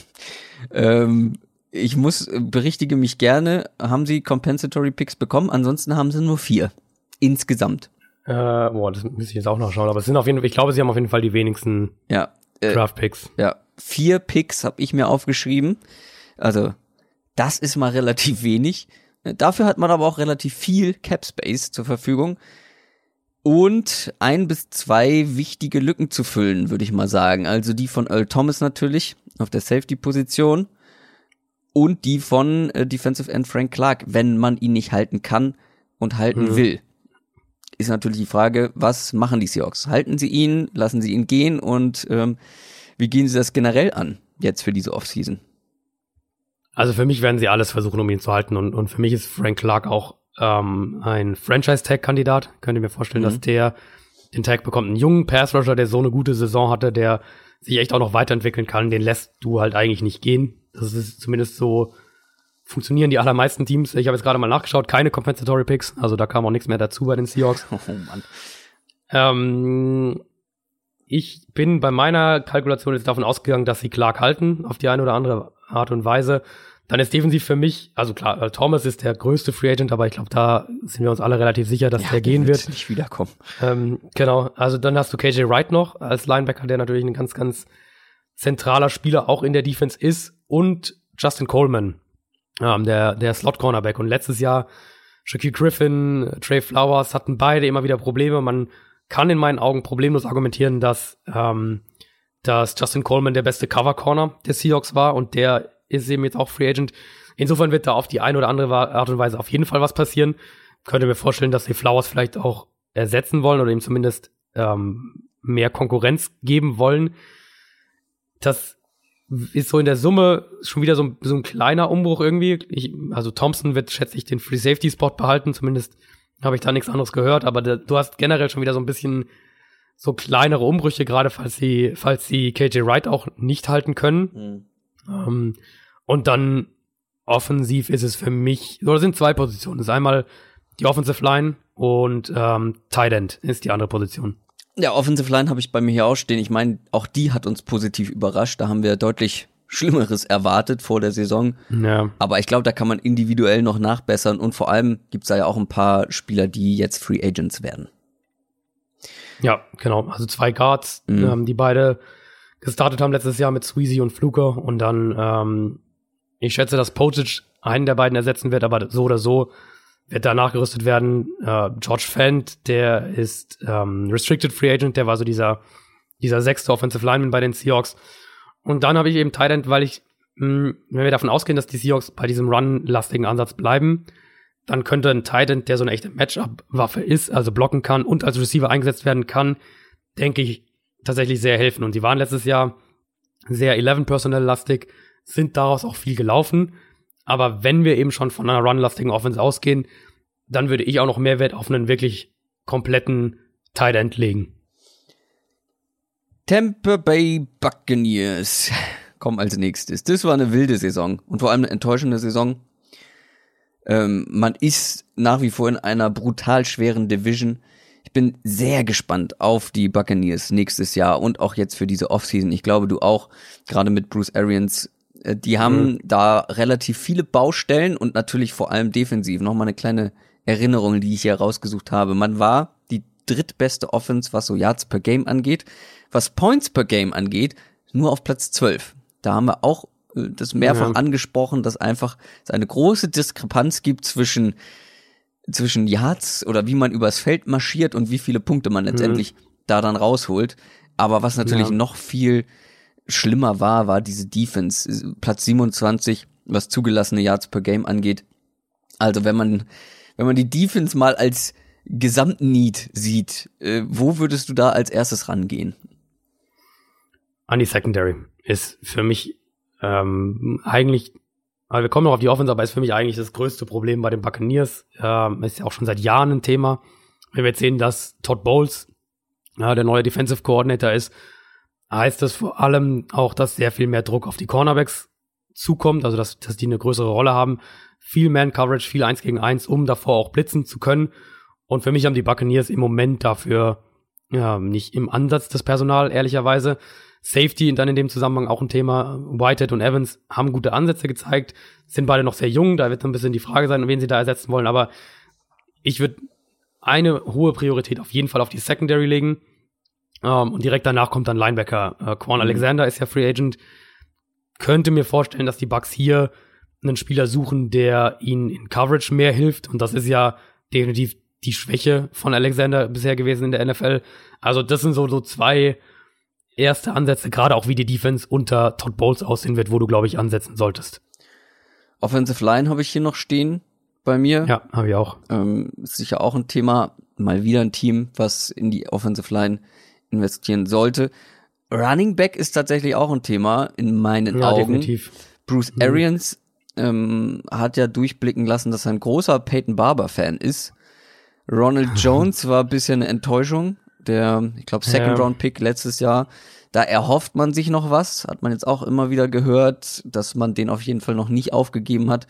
Berichtige mich gerne, haben sie Compensatory Picks bekommen? Ansonsten haben sie nur 4. Insgesamt. Das müsste ich jetzt auch noch schauen, aber es sind auf jeden Fall, ich glaube, sie haben auf jeden Fall die wenigsten Draft-Picks. 4 Picks habe ich mir aufgeschrieben. Also, das ist mal relativ wenig. Dafür hat man aber auch relativ viel Cap Space zur Verfügung. Und 1 bis 2 wichtige Lücken zu füllen, würde ich mal sagen. Also die von Earl Thomas natürlich auf der Safety-Position und die von Defensive End Frank Clark, wenn man ihn nicht halten kann und halten will. Ist natürlich die Frage, was machen die Seahawks? Halten sie ihn, lassen sie ihn gehen und wie gehen sie das generell an jetzt für diese Offseason? Also für mich werden sie alles versuchen, um ihn zu halten und für mich ist Frank Clark auch ein Franchise-Tag-Kandidat. Könnt ihr mir vorstellen, dass der den Tag bekommt. Einen jungen Pass-Rusher, der so eine gute Saison hatte, der sich echt auch noch weiterentwickeln kann, den lässt du halt eigentlich nicht gehen. Das ist zumindest so, funktionieren die allermeisten Teams. Ich habe jetzt gerade mal nachgeschaut, keine Compensatory Picks, also da kam auch nichts mehr dazu bei den Seahawks. Oh Mann. Ich bin bei meiner Kalkulation jetzt davon ausgegangen, dass sie Clark halten, auf die eine oder andere Art und Weise. Dann ist defensiv für mich, also klar, Thomas ist der größte Free Agent, aber ich glaube, da sind wir uns alle relativ sicher, dass der gehen wird. Nicht wiederkommen. Genau, also dann hast du KJ Wright noch als Linebacker, der natürlich ein ganz, ganz zentraler Spieler auch in der Defense ist, und Justin Coleman, der Slot-Cornerback. Und letztes Jahr Shaquille Griffin, Trey Flowers hatten beide immer wieder Probleme. Man kann in meinen Augen problemlos argumentieren, dass Justin Coleman der beste Cover-Corner der Seahawks war und der ist eben jetzt auch Free Agent. Insofern wird da auf die eine oder andere Art und Weise auf jeden Fall was passieren. Könnte mir vorstellen, dass sie Flowers vielleicht auch ersetzen wollen oder ihm zumindest mehr Konkurrenz geben wollen. Das ist so in der Summe schon wieder so ein kleiner Umbruch irgendwie. Also Thompson wird, schätze ich, den Free Safety Spot behalten. Zumindest habe ich da nichts anderes gehört. Aber du hast generell schon wieder so ein bisschen so kleinere Umbrüche, gerade falls sie KJ Wright auch nicht halten können. Und dann offensiv ist es für mich, oder sind 2 Positionen. Das ist einmal die Offensive Line und Tight End ist die andere Position. Ja, Offensive Line habe ich bei mir hier auch stehen. Ich meine, auch die hat uns positiv überrascht. Da haben wir deutlich Schlimmeres erwartet vor der Saison. Ja. Aber ich glaube, da kann man individuell noch nachbessern. Und vor allem gibt's da ja auch ein paar Spieler, die jetzt Free Agents werden. Ja, genau. Also 2 Guards, die beide gestartet haben letztes Jahr mit Sweezy und Fluker. Und dann, ich schätze, dass Pocic einen der beiden ersetzen wird, aber so oder so wird da nachgerüstet werden. George Fant, der ist Restricted Free Agent, der war so dieser 6. Offensive Lineman bei den Seahawks. Und dann habe ich eben Tight End, weil wenn wir davon ausgehen, dass die Seahawks bei diesem run-lastigen Ansatz bleiben, dann könnte ein Tight End, der so eine echte Matchup-Waffe ist, also blocken kann und als Receiver eingesetzt werden kann, denke ich, tatsächlich sehr helfen. Und die waren letztes Jahr sehr 11-Personnel-lastig, sind daraus auch viel gelaufen. Aber wenn wir eben schon von einer runlastigen Offense ausgehen, dann würde ich auch noch mehr Wert auf einen wirklich kompletten Tight End legen. Tampa Bay Buccaneers kommen als nächstes. Das war eine wilde Saison und vor allem eine enttäuschende Saison. Man ist nach wie vor in einer brutal schweren Division. Ich bin sehr gespannt auf die Buccaneers nächstes Jahr und auch jetzt für diese Offseason. Ich glaube, du auch, gerade mit Bruce Arians. Die haben da relativ viele Baustellen und natürlich vor allem defensiv. Nochmal eine kleine Erinnerung, die ich hier rausgesucht habe. Man war die drittbeste Offense, was so Yards per Game angeht. Was Points per Game angeht, nur auf Platz 12. Da haben wir auch das mehrfach angesprochen, dass einfach es eine große Diskrepanz gibt zwischen Yards oder wie man übers Feld marschiert und wie viele Punkte man letztendlich da dann rausholt. Aber was natürlich noch viel schlimmer war diese Defense. Platz 27, was zugelassene Yards per Game angeht. Also wenn man die Defense mal als Gesamtneed sieht, wo würdest du da als erstes rangehen? An die Secondary ist für mich eigentlich, also wir kommen noch auf die Offense, aber ist für mich eigentlich das größte Problem bei den Buccaneers. Ist ja auch schon seit Jahren ein Thema. Wenn wir jetzt sehen, dass Todd Bowles der neue Defensive Coordinator ist, heißt das vor allem auch, dass sehr viel mehr Druck auf die Cornerbacks zukommt, also dass die eine größere Rolle haben. Viel Man-Coverage, viel 1 gegen 1, um davor auch blitzen zu können. Und für mich haben die Buccaneers im Moment dafür nicht im Ansatz das Personal, ehrlicherweise. Safety dann in dem Zusammenhang auch ein Thema. Whitehead und Evans haben gute Ansätze gezeigt, sind beide noch sehr jung, da wird so ein bisschen die Frage sein, wen sie da ersetzen wollen, aber ich würde eine hohe Priorität auf jeden Fall auf die Secondary legen. Und direkt danach kommt dann Linebacker. Quan Alexander ist ja Free Agent. Könnte mir vorstellen, dass die Bucks hier einen Spieler suchen, der ihnen in Coverage mehr hilft. Und das ist ja definitiv die Schwäche von Alexander bisher gewesen in der NFL. Also das sind so zwei erste Ansätze, gerade auch wie die Defense unter Todd Bowles aussehen wird, wo du, glaube ich, ansetzen solltest. Offensive Line habe ich hier noch stehen bei mir. Ja, habe ich auch. Ist sicher auch ein Thema. Mal wieder ein Team, was in die Offensive Line investieren sollte. Running Back ist tatsächlich auch ein Thema in meinen Augen. Definitiv. Bruce Arians hat ja durchblicken lassen, dass er ein großer Peyton Barber-Fan ist. Ronald Jones war bisher eine Enttäuschung. Der, ich glaube, Second-Round-Pick letztes Jahr. Da erhofft man sich noch was. Hat man jetzt auch immer wieder gehört, dass man den auf jeden Fall noch nicht aufgegeben hat.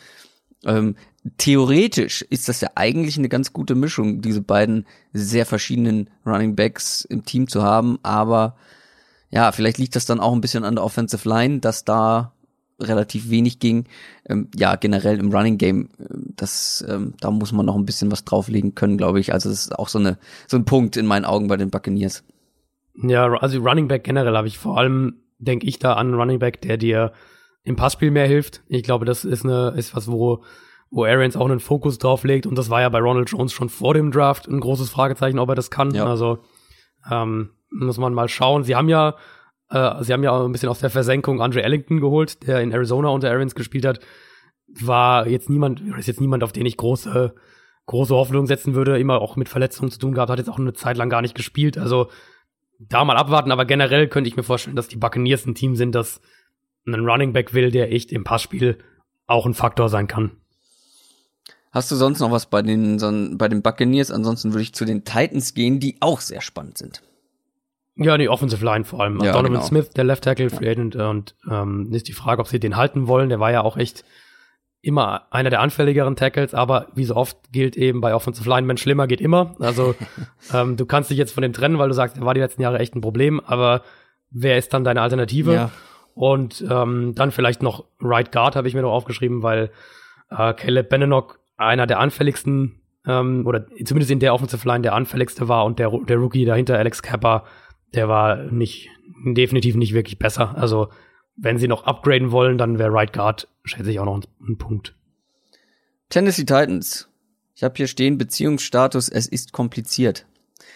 Theoretisch ist das ja eigentlich eine ganz gute Mischung, diese beiden sehr verschiedenen Running Backs im Team zu haben, aber ja, vielleicht liegt das dann auch ein bisschen an der Offensive Line, dass da relativ wenig ging. Generell im Running Game, da muss man noch ein bisschen was drauflegen können, glaube ich. Also das ist auch so ein Punkt in meinen Augen bei den Buccaneers. Ja, also Running Back generell habe ich vor allem, denke ich da an einen Running Back, der dir im Passspiel mehr hilft. Ich glaube, das ist was, wo Arians auch einen Fokus drauf legt, und das war ja bei Ronald Jones schon vor dem Draft ein großes Fragezeichen, ob er das kann. Ja. Also muss man mal schauen. Sie haben ja auch ein bisschen aus der Versenkung Andre Ellington geholt, der in Arizona unter Arians gespielt hat. Ist jetzt niemand, auf den ich große Hoffnung setzen würde, immer auch mit Verletzungen zu tun gehabt, hat jetzt auch eine Zeit lang gar nicht gespielt. Also da mal abwarten, aber generell könnte ich mir vorstellen, dass die Buccaneers ein Team sind, das einen Running Back will, der echt im Passspiel auch ein Faktor sein kann. Hast du sonst noch was bei den Buccaneers? Ansonsten würde ich zu den Titans gehen, die auch sehr spannend sind. Ja, die Offensive Line vor allem. Ja, Donovan genau. Smith, der Left Tackle, Free Agent, und ist die Frage, ob sie den halten wollen. Der war ja auch echt immer einer der anfälligeren Tackles, aber wie so oft gilt eben bei Offensive Linemen, schlimmer geht immer. Also du kannst dich jetzt von dem trennen, weil du sagst, der war die letzten Jahre echt ein Problem, aber wer ist dann deine Alternative? Ja. Und dann vielleicht noch Right Guard habe ich mir noch aufgeschrieben, weil Caleb Benenoch einer der anfälligsten, oder zumindest in der Offensive Line der anfälligste war, und der Rookie dahinter, Alex Kappa, der war definitiv nicht wirklich besser. Also wenn sie noch upgraden wollen, dann wäre Right Guard, schätze ich, auch noch ein Punkt. Tennessee Titans. Ich habe hier stehen, Beziehungsstatus, es ist kompliziert.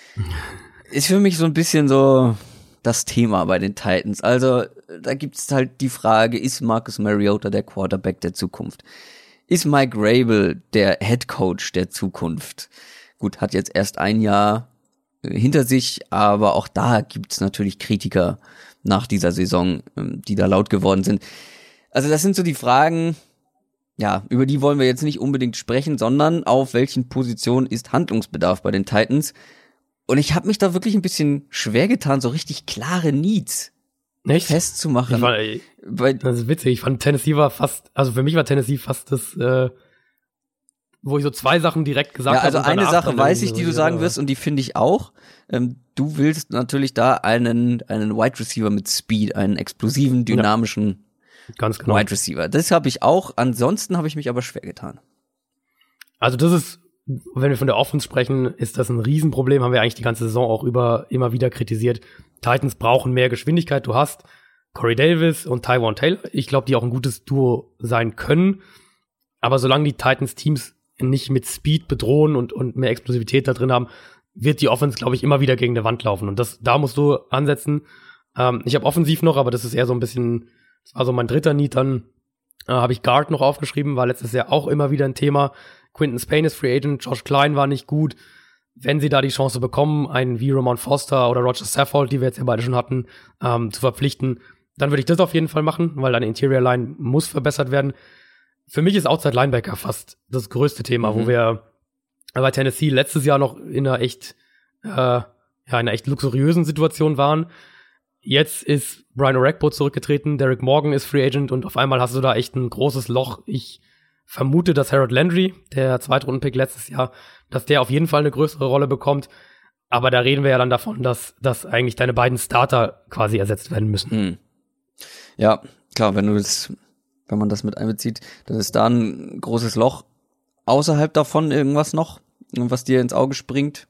Ist für mich so ein bisschen so das Thema bei den Titans. Also da gibt's halt die Frage, ist Marcus Mariota der Quarterback der Zukunft? Ist Mike Vrabel der Head Coach der Zukunft? Gut, hat jetzt erst ein Jahr hinter sich, aber auch da gibt's natürlich Kritiker nach dieser Saison, die da laut geworden sind. Also das sind so die Fragen, ja, über die wollen wir jetzt nicht unbedingt sprechen, sondern auf welchen Positionen ist Handlungsbedarf bei den Titans. Und ich habe mich da wirklich ein bisschen schwer getan, so richtig klare Needs festzumachen. Das ist witzig, ich fand Tennessee für mich war Tennessee fast das, wo ich so zwei Sachen direkt gesagt habe. Ja, also eine Sache weiß ich, die du sagen wirst, und die finde ich auch. Du willst natürlich da einen Wide Receiver mit Speed, einen explosiven, dynamischen ganz genau. Wide Receiver. Das habe ich auch. Ansonsten habe ich mich aber schwer getan. Also das ist, wenn wir von der Offense sprechen, ist das ein Riesenproblem. Haben wir eigentlich die ganze Saison auch immer wieder kritisiert. Titans brauchen mehr Geschwindigkeit. Du hast Corey Davis und Tywan Taylor. Ich glaube, die auch ein gutes Duo sein können. Aber solange die Titans Teams nicht mit Speed bedrohen und mehr Explosivität da drin haben, wird die Offense, glaube ich, immer wieder gegen die Wand laufen. Und da musst du ansetzen. Ich habe offensiv noch, aber das ist eher so ein bisschen, das war so mein dritter Need. Dann habe ich Guard noch aufgeschrieben, war letztes Jahr auch immer wieder ein Thema. Quinton Spain ist Free Agent, Josh Klein war nicht gut. Wenn sie da die Chance bekommen, einen wie Ramon Foster oder Roger Saffold, die wir jetzt ja beide schon hatten, zu verpflichten, dann würde ich das auf jeden Fall machen, weil deine Interior Line muss verbessert werden. Für mich ist Outside Linebacker fast das größte Thema, wo wir bei Tennessee letztes Jahr noch in einer echt luxuriösen Situation waren. Jetzt ist Brian Orakpo zurückgetreten, Derek Morgan ist Free Agent und auf einmal hast du da echt ein großes Loch. Ich vermute, dass Harold Landry, der Zweitrunden-Pick letztes Jahr, dass der auf jeden Fall eine größere Rolle bekommt. Aber da reden wir ja dann davon, dass eigentlich deine beiden Starter quasi ersetzt werden müssen. Ja, klar, wenn man das mit einbezieht, dann ist da ein großes Loch. Außerhalb davon irgendwas noch, was dir ins Auge springt?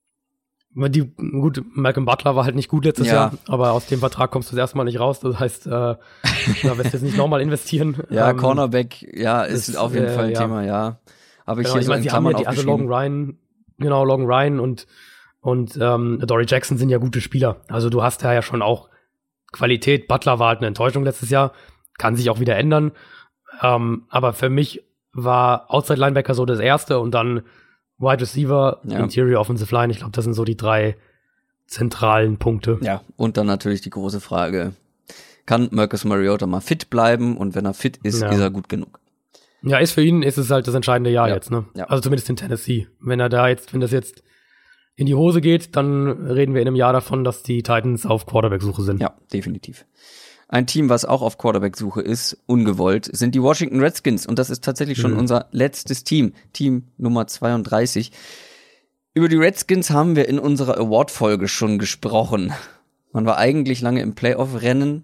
Malcolm Butler war halt nicht gut letztes Jahr, aber aus dem Vertrag kommst du das erstmal nicht raus. Das heißt, da wirst du jetzt nicht nochmal investieren. Ja, Cornerback, ist auf jeden Fall ein Thema, ja. Aber ich meine, sie haben ja also Logan Ryan und Dory Jackson sind ja gute Spieler. Also du hast ja schon auch Qualität. Butler war halt eine Enttäuschung letztes Jahr, kann sich auch wieder ändern. Aber für mich war Outside Linebacker so das erste und dann Wide Receiver, Interior Offensive Line. Ich glaube, das sind so die 3 zentralen Punkte. Ja, und dann natürlich die große Frage, kann Marcus Mariota mal fit bleiben? Und wenn er fit ist, ist er gut genug? Ja, für ihn ist es halt das entscheidende Jahr jetzt, ne? Ja. Also zumindest in Tennessee. Wenn das jetzt in die Hose geht, dann reden wir in einem Jahr davon, dass die Titans auf Quarterback-Suche sind. Ja, definitiv. Ein Team, was auch auf Quarterback-Suche ist, ungewollt, sind die Washington Redskins. Und das ist tatsächlich schon unser letztes Team. Team Nummer 32. Über die Redskins haben wir in unserer Award-Folge schon gesprochen. Man war eigentlich lange im Playoff-Rennen,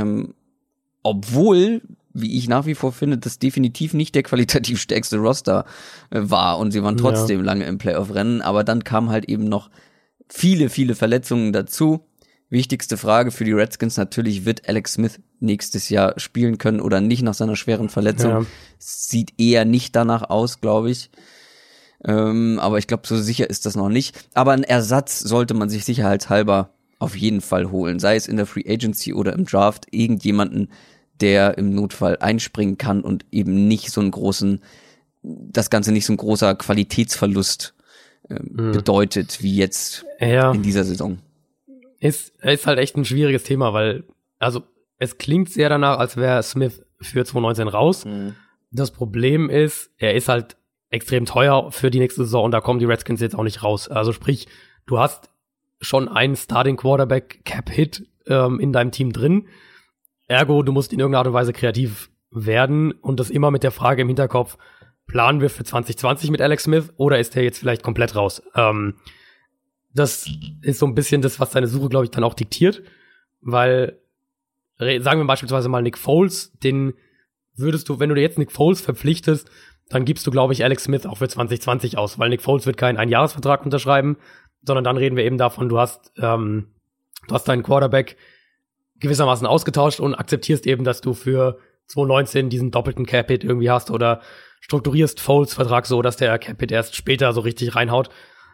obwohl, wie ich nach wie vor finde, das definitiv nicht der qualitativ stärkste Roster war. Und sie waren trotzdem lange im Playoff-Rennen. Aber dann kamen halt eben noch viele, viele Verletzungen dazu. Wichtigste Frage für die Redskins natürlich, wird Alex Smith nächstes Jahr spielen können oder nicht nach seiner schweren Verletzung? Ja. Sieht eher nicht danach aus, glaube ich. Aber ich glaube, so sicher ist das noch nicht. Aber einen Ersatz sollte man sich sicherheitshalber auf jeden Fall holen. Sei es in der Free Agency oder im Draft. Irgendjemanden, der im Notfall einspringen kann und eben nicht so das Ganze nicht so ein großer Qualitätsverlust bedeutet, wie jetzt in dieser Saison. Ist halt echt ein schwieriges Thema, weil, also, es klingt sehr danach, als wäre Smith für 2019 raus. Das Problem ist, er ist halt extrem teuer für die nächste Saison und da kommen die Redskins jetzt auch nicht raus. Also sprich, du hast schon einen Starting Quarterback Cap-Hit in deinem Team drin. Ergo, du musst in irgendeiner Art und Weise kreativ werden und das immer mit der Frage im Hinterkopf, planen wir für 2020 mit Alex Smith oder ist der jetzt vielleicht komplett raus? Das ist so ein bisschen das, was deine Suche, glaube ich, dann auch diktiert, weil, sagen wir beispielsweise mal Nick Foles, den würdest du, wenn du dir jetzt Nick Foles verpflichtest, dann gibst du, glaube ich, Alex Smith auch für 2020 aus, weil Nick Foles wird keinen Einjahresvertrag unterschreiben, sondern dann reden wir eben davon, du hast deinen Quarterback gewissermaßen ausgetauscht und akzeptierst eben, dass du für 2019 diesen doppelten Cap-Hit irgendwie hast oder strukturierst Foles Vertrag so, dass der Cap-Hit erst später so richtig reinhaut.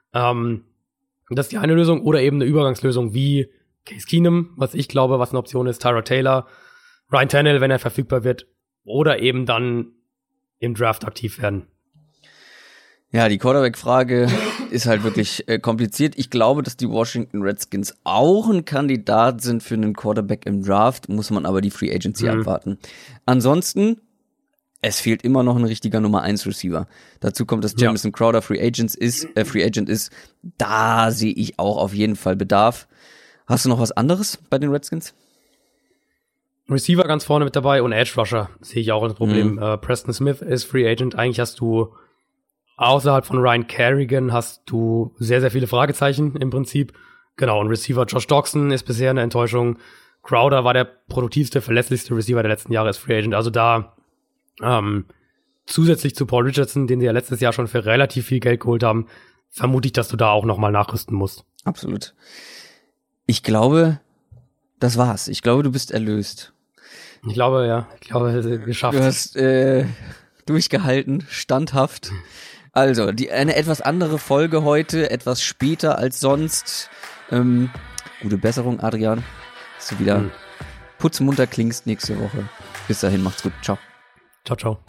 Das ist die eine Lösung oder eben eine Übergangslösung wie Case Keenum, was ich glaube, was eine Option ist, Tyrod Taylor, Ryan Tannehill, wenn er verfügbar wird oder eben dann im Draft aktiv werden. Ja, die Quarterback-Frage ist halt wirklich kompliziert. Ich glaube, dass die Washington Redskins auch ein Kandidat sind für einen Quarterback im Draft, muss man aber die Free Agency abwarten. Ansonsten es fehlt immer noch ein richtiger Nummer 1 Receiver. Dazu kommt, dass Jamison Crowder Free Agent ist. Da sehe ich auch auf jeden Fall Bedarf. Hast du noch was anderes bei den Redskins? Receiver ganz vorne mit dabei und Edge Rusher sehe ich auch als Problem. Preston Smith ist Free Agent. Eigentlich hast du außerhalb von Ryan Kerrigan hast du sehr, sehr viele Fragezeichen im Prinzip. Genau, und Receiver Josh Doctson ist bisher eine Enttäuschung. Crowder war der produktivste, verlässlichste Receiver der letzten Jahre als Free Agent. Also da zusätzlich zu Paul Richardson, den sie ja letztes Jahr schon für relativ viel Geld geholt haben, vermute ich, dass du da auch nochmal nachrüsten musst. Absolut. Ich glaube, das war's. Ich glaube, du bist erlöst. Ich glaube, geschafft. Du hast durchgehalten, standhaft. Also, eine etwas andere Folge heute, etwas später als sonst. Gute Besserung, Adrian, dass du wieder putzmunter klingst nächste Woche. Bis dahin, macht's gut. Ciao. Ciao, ciao.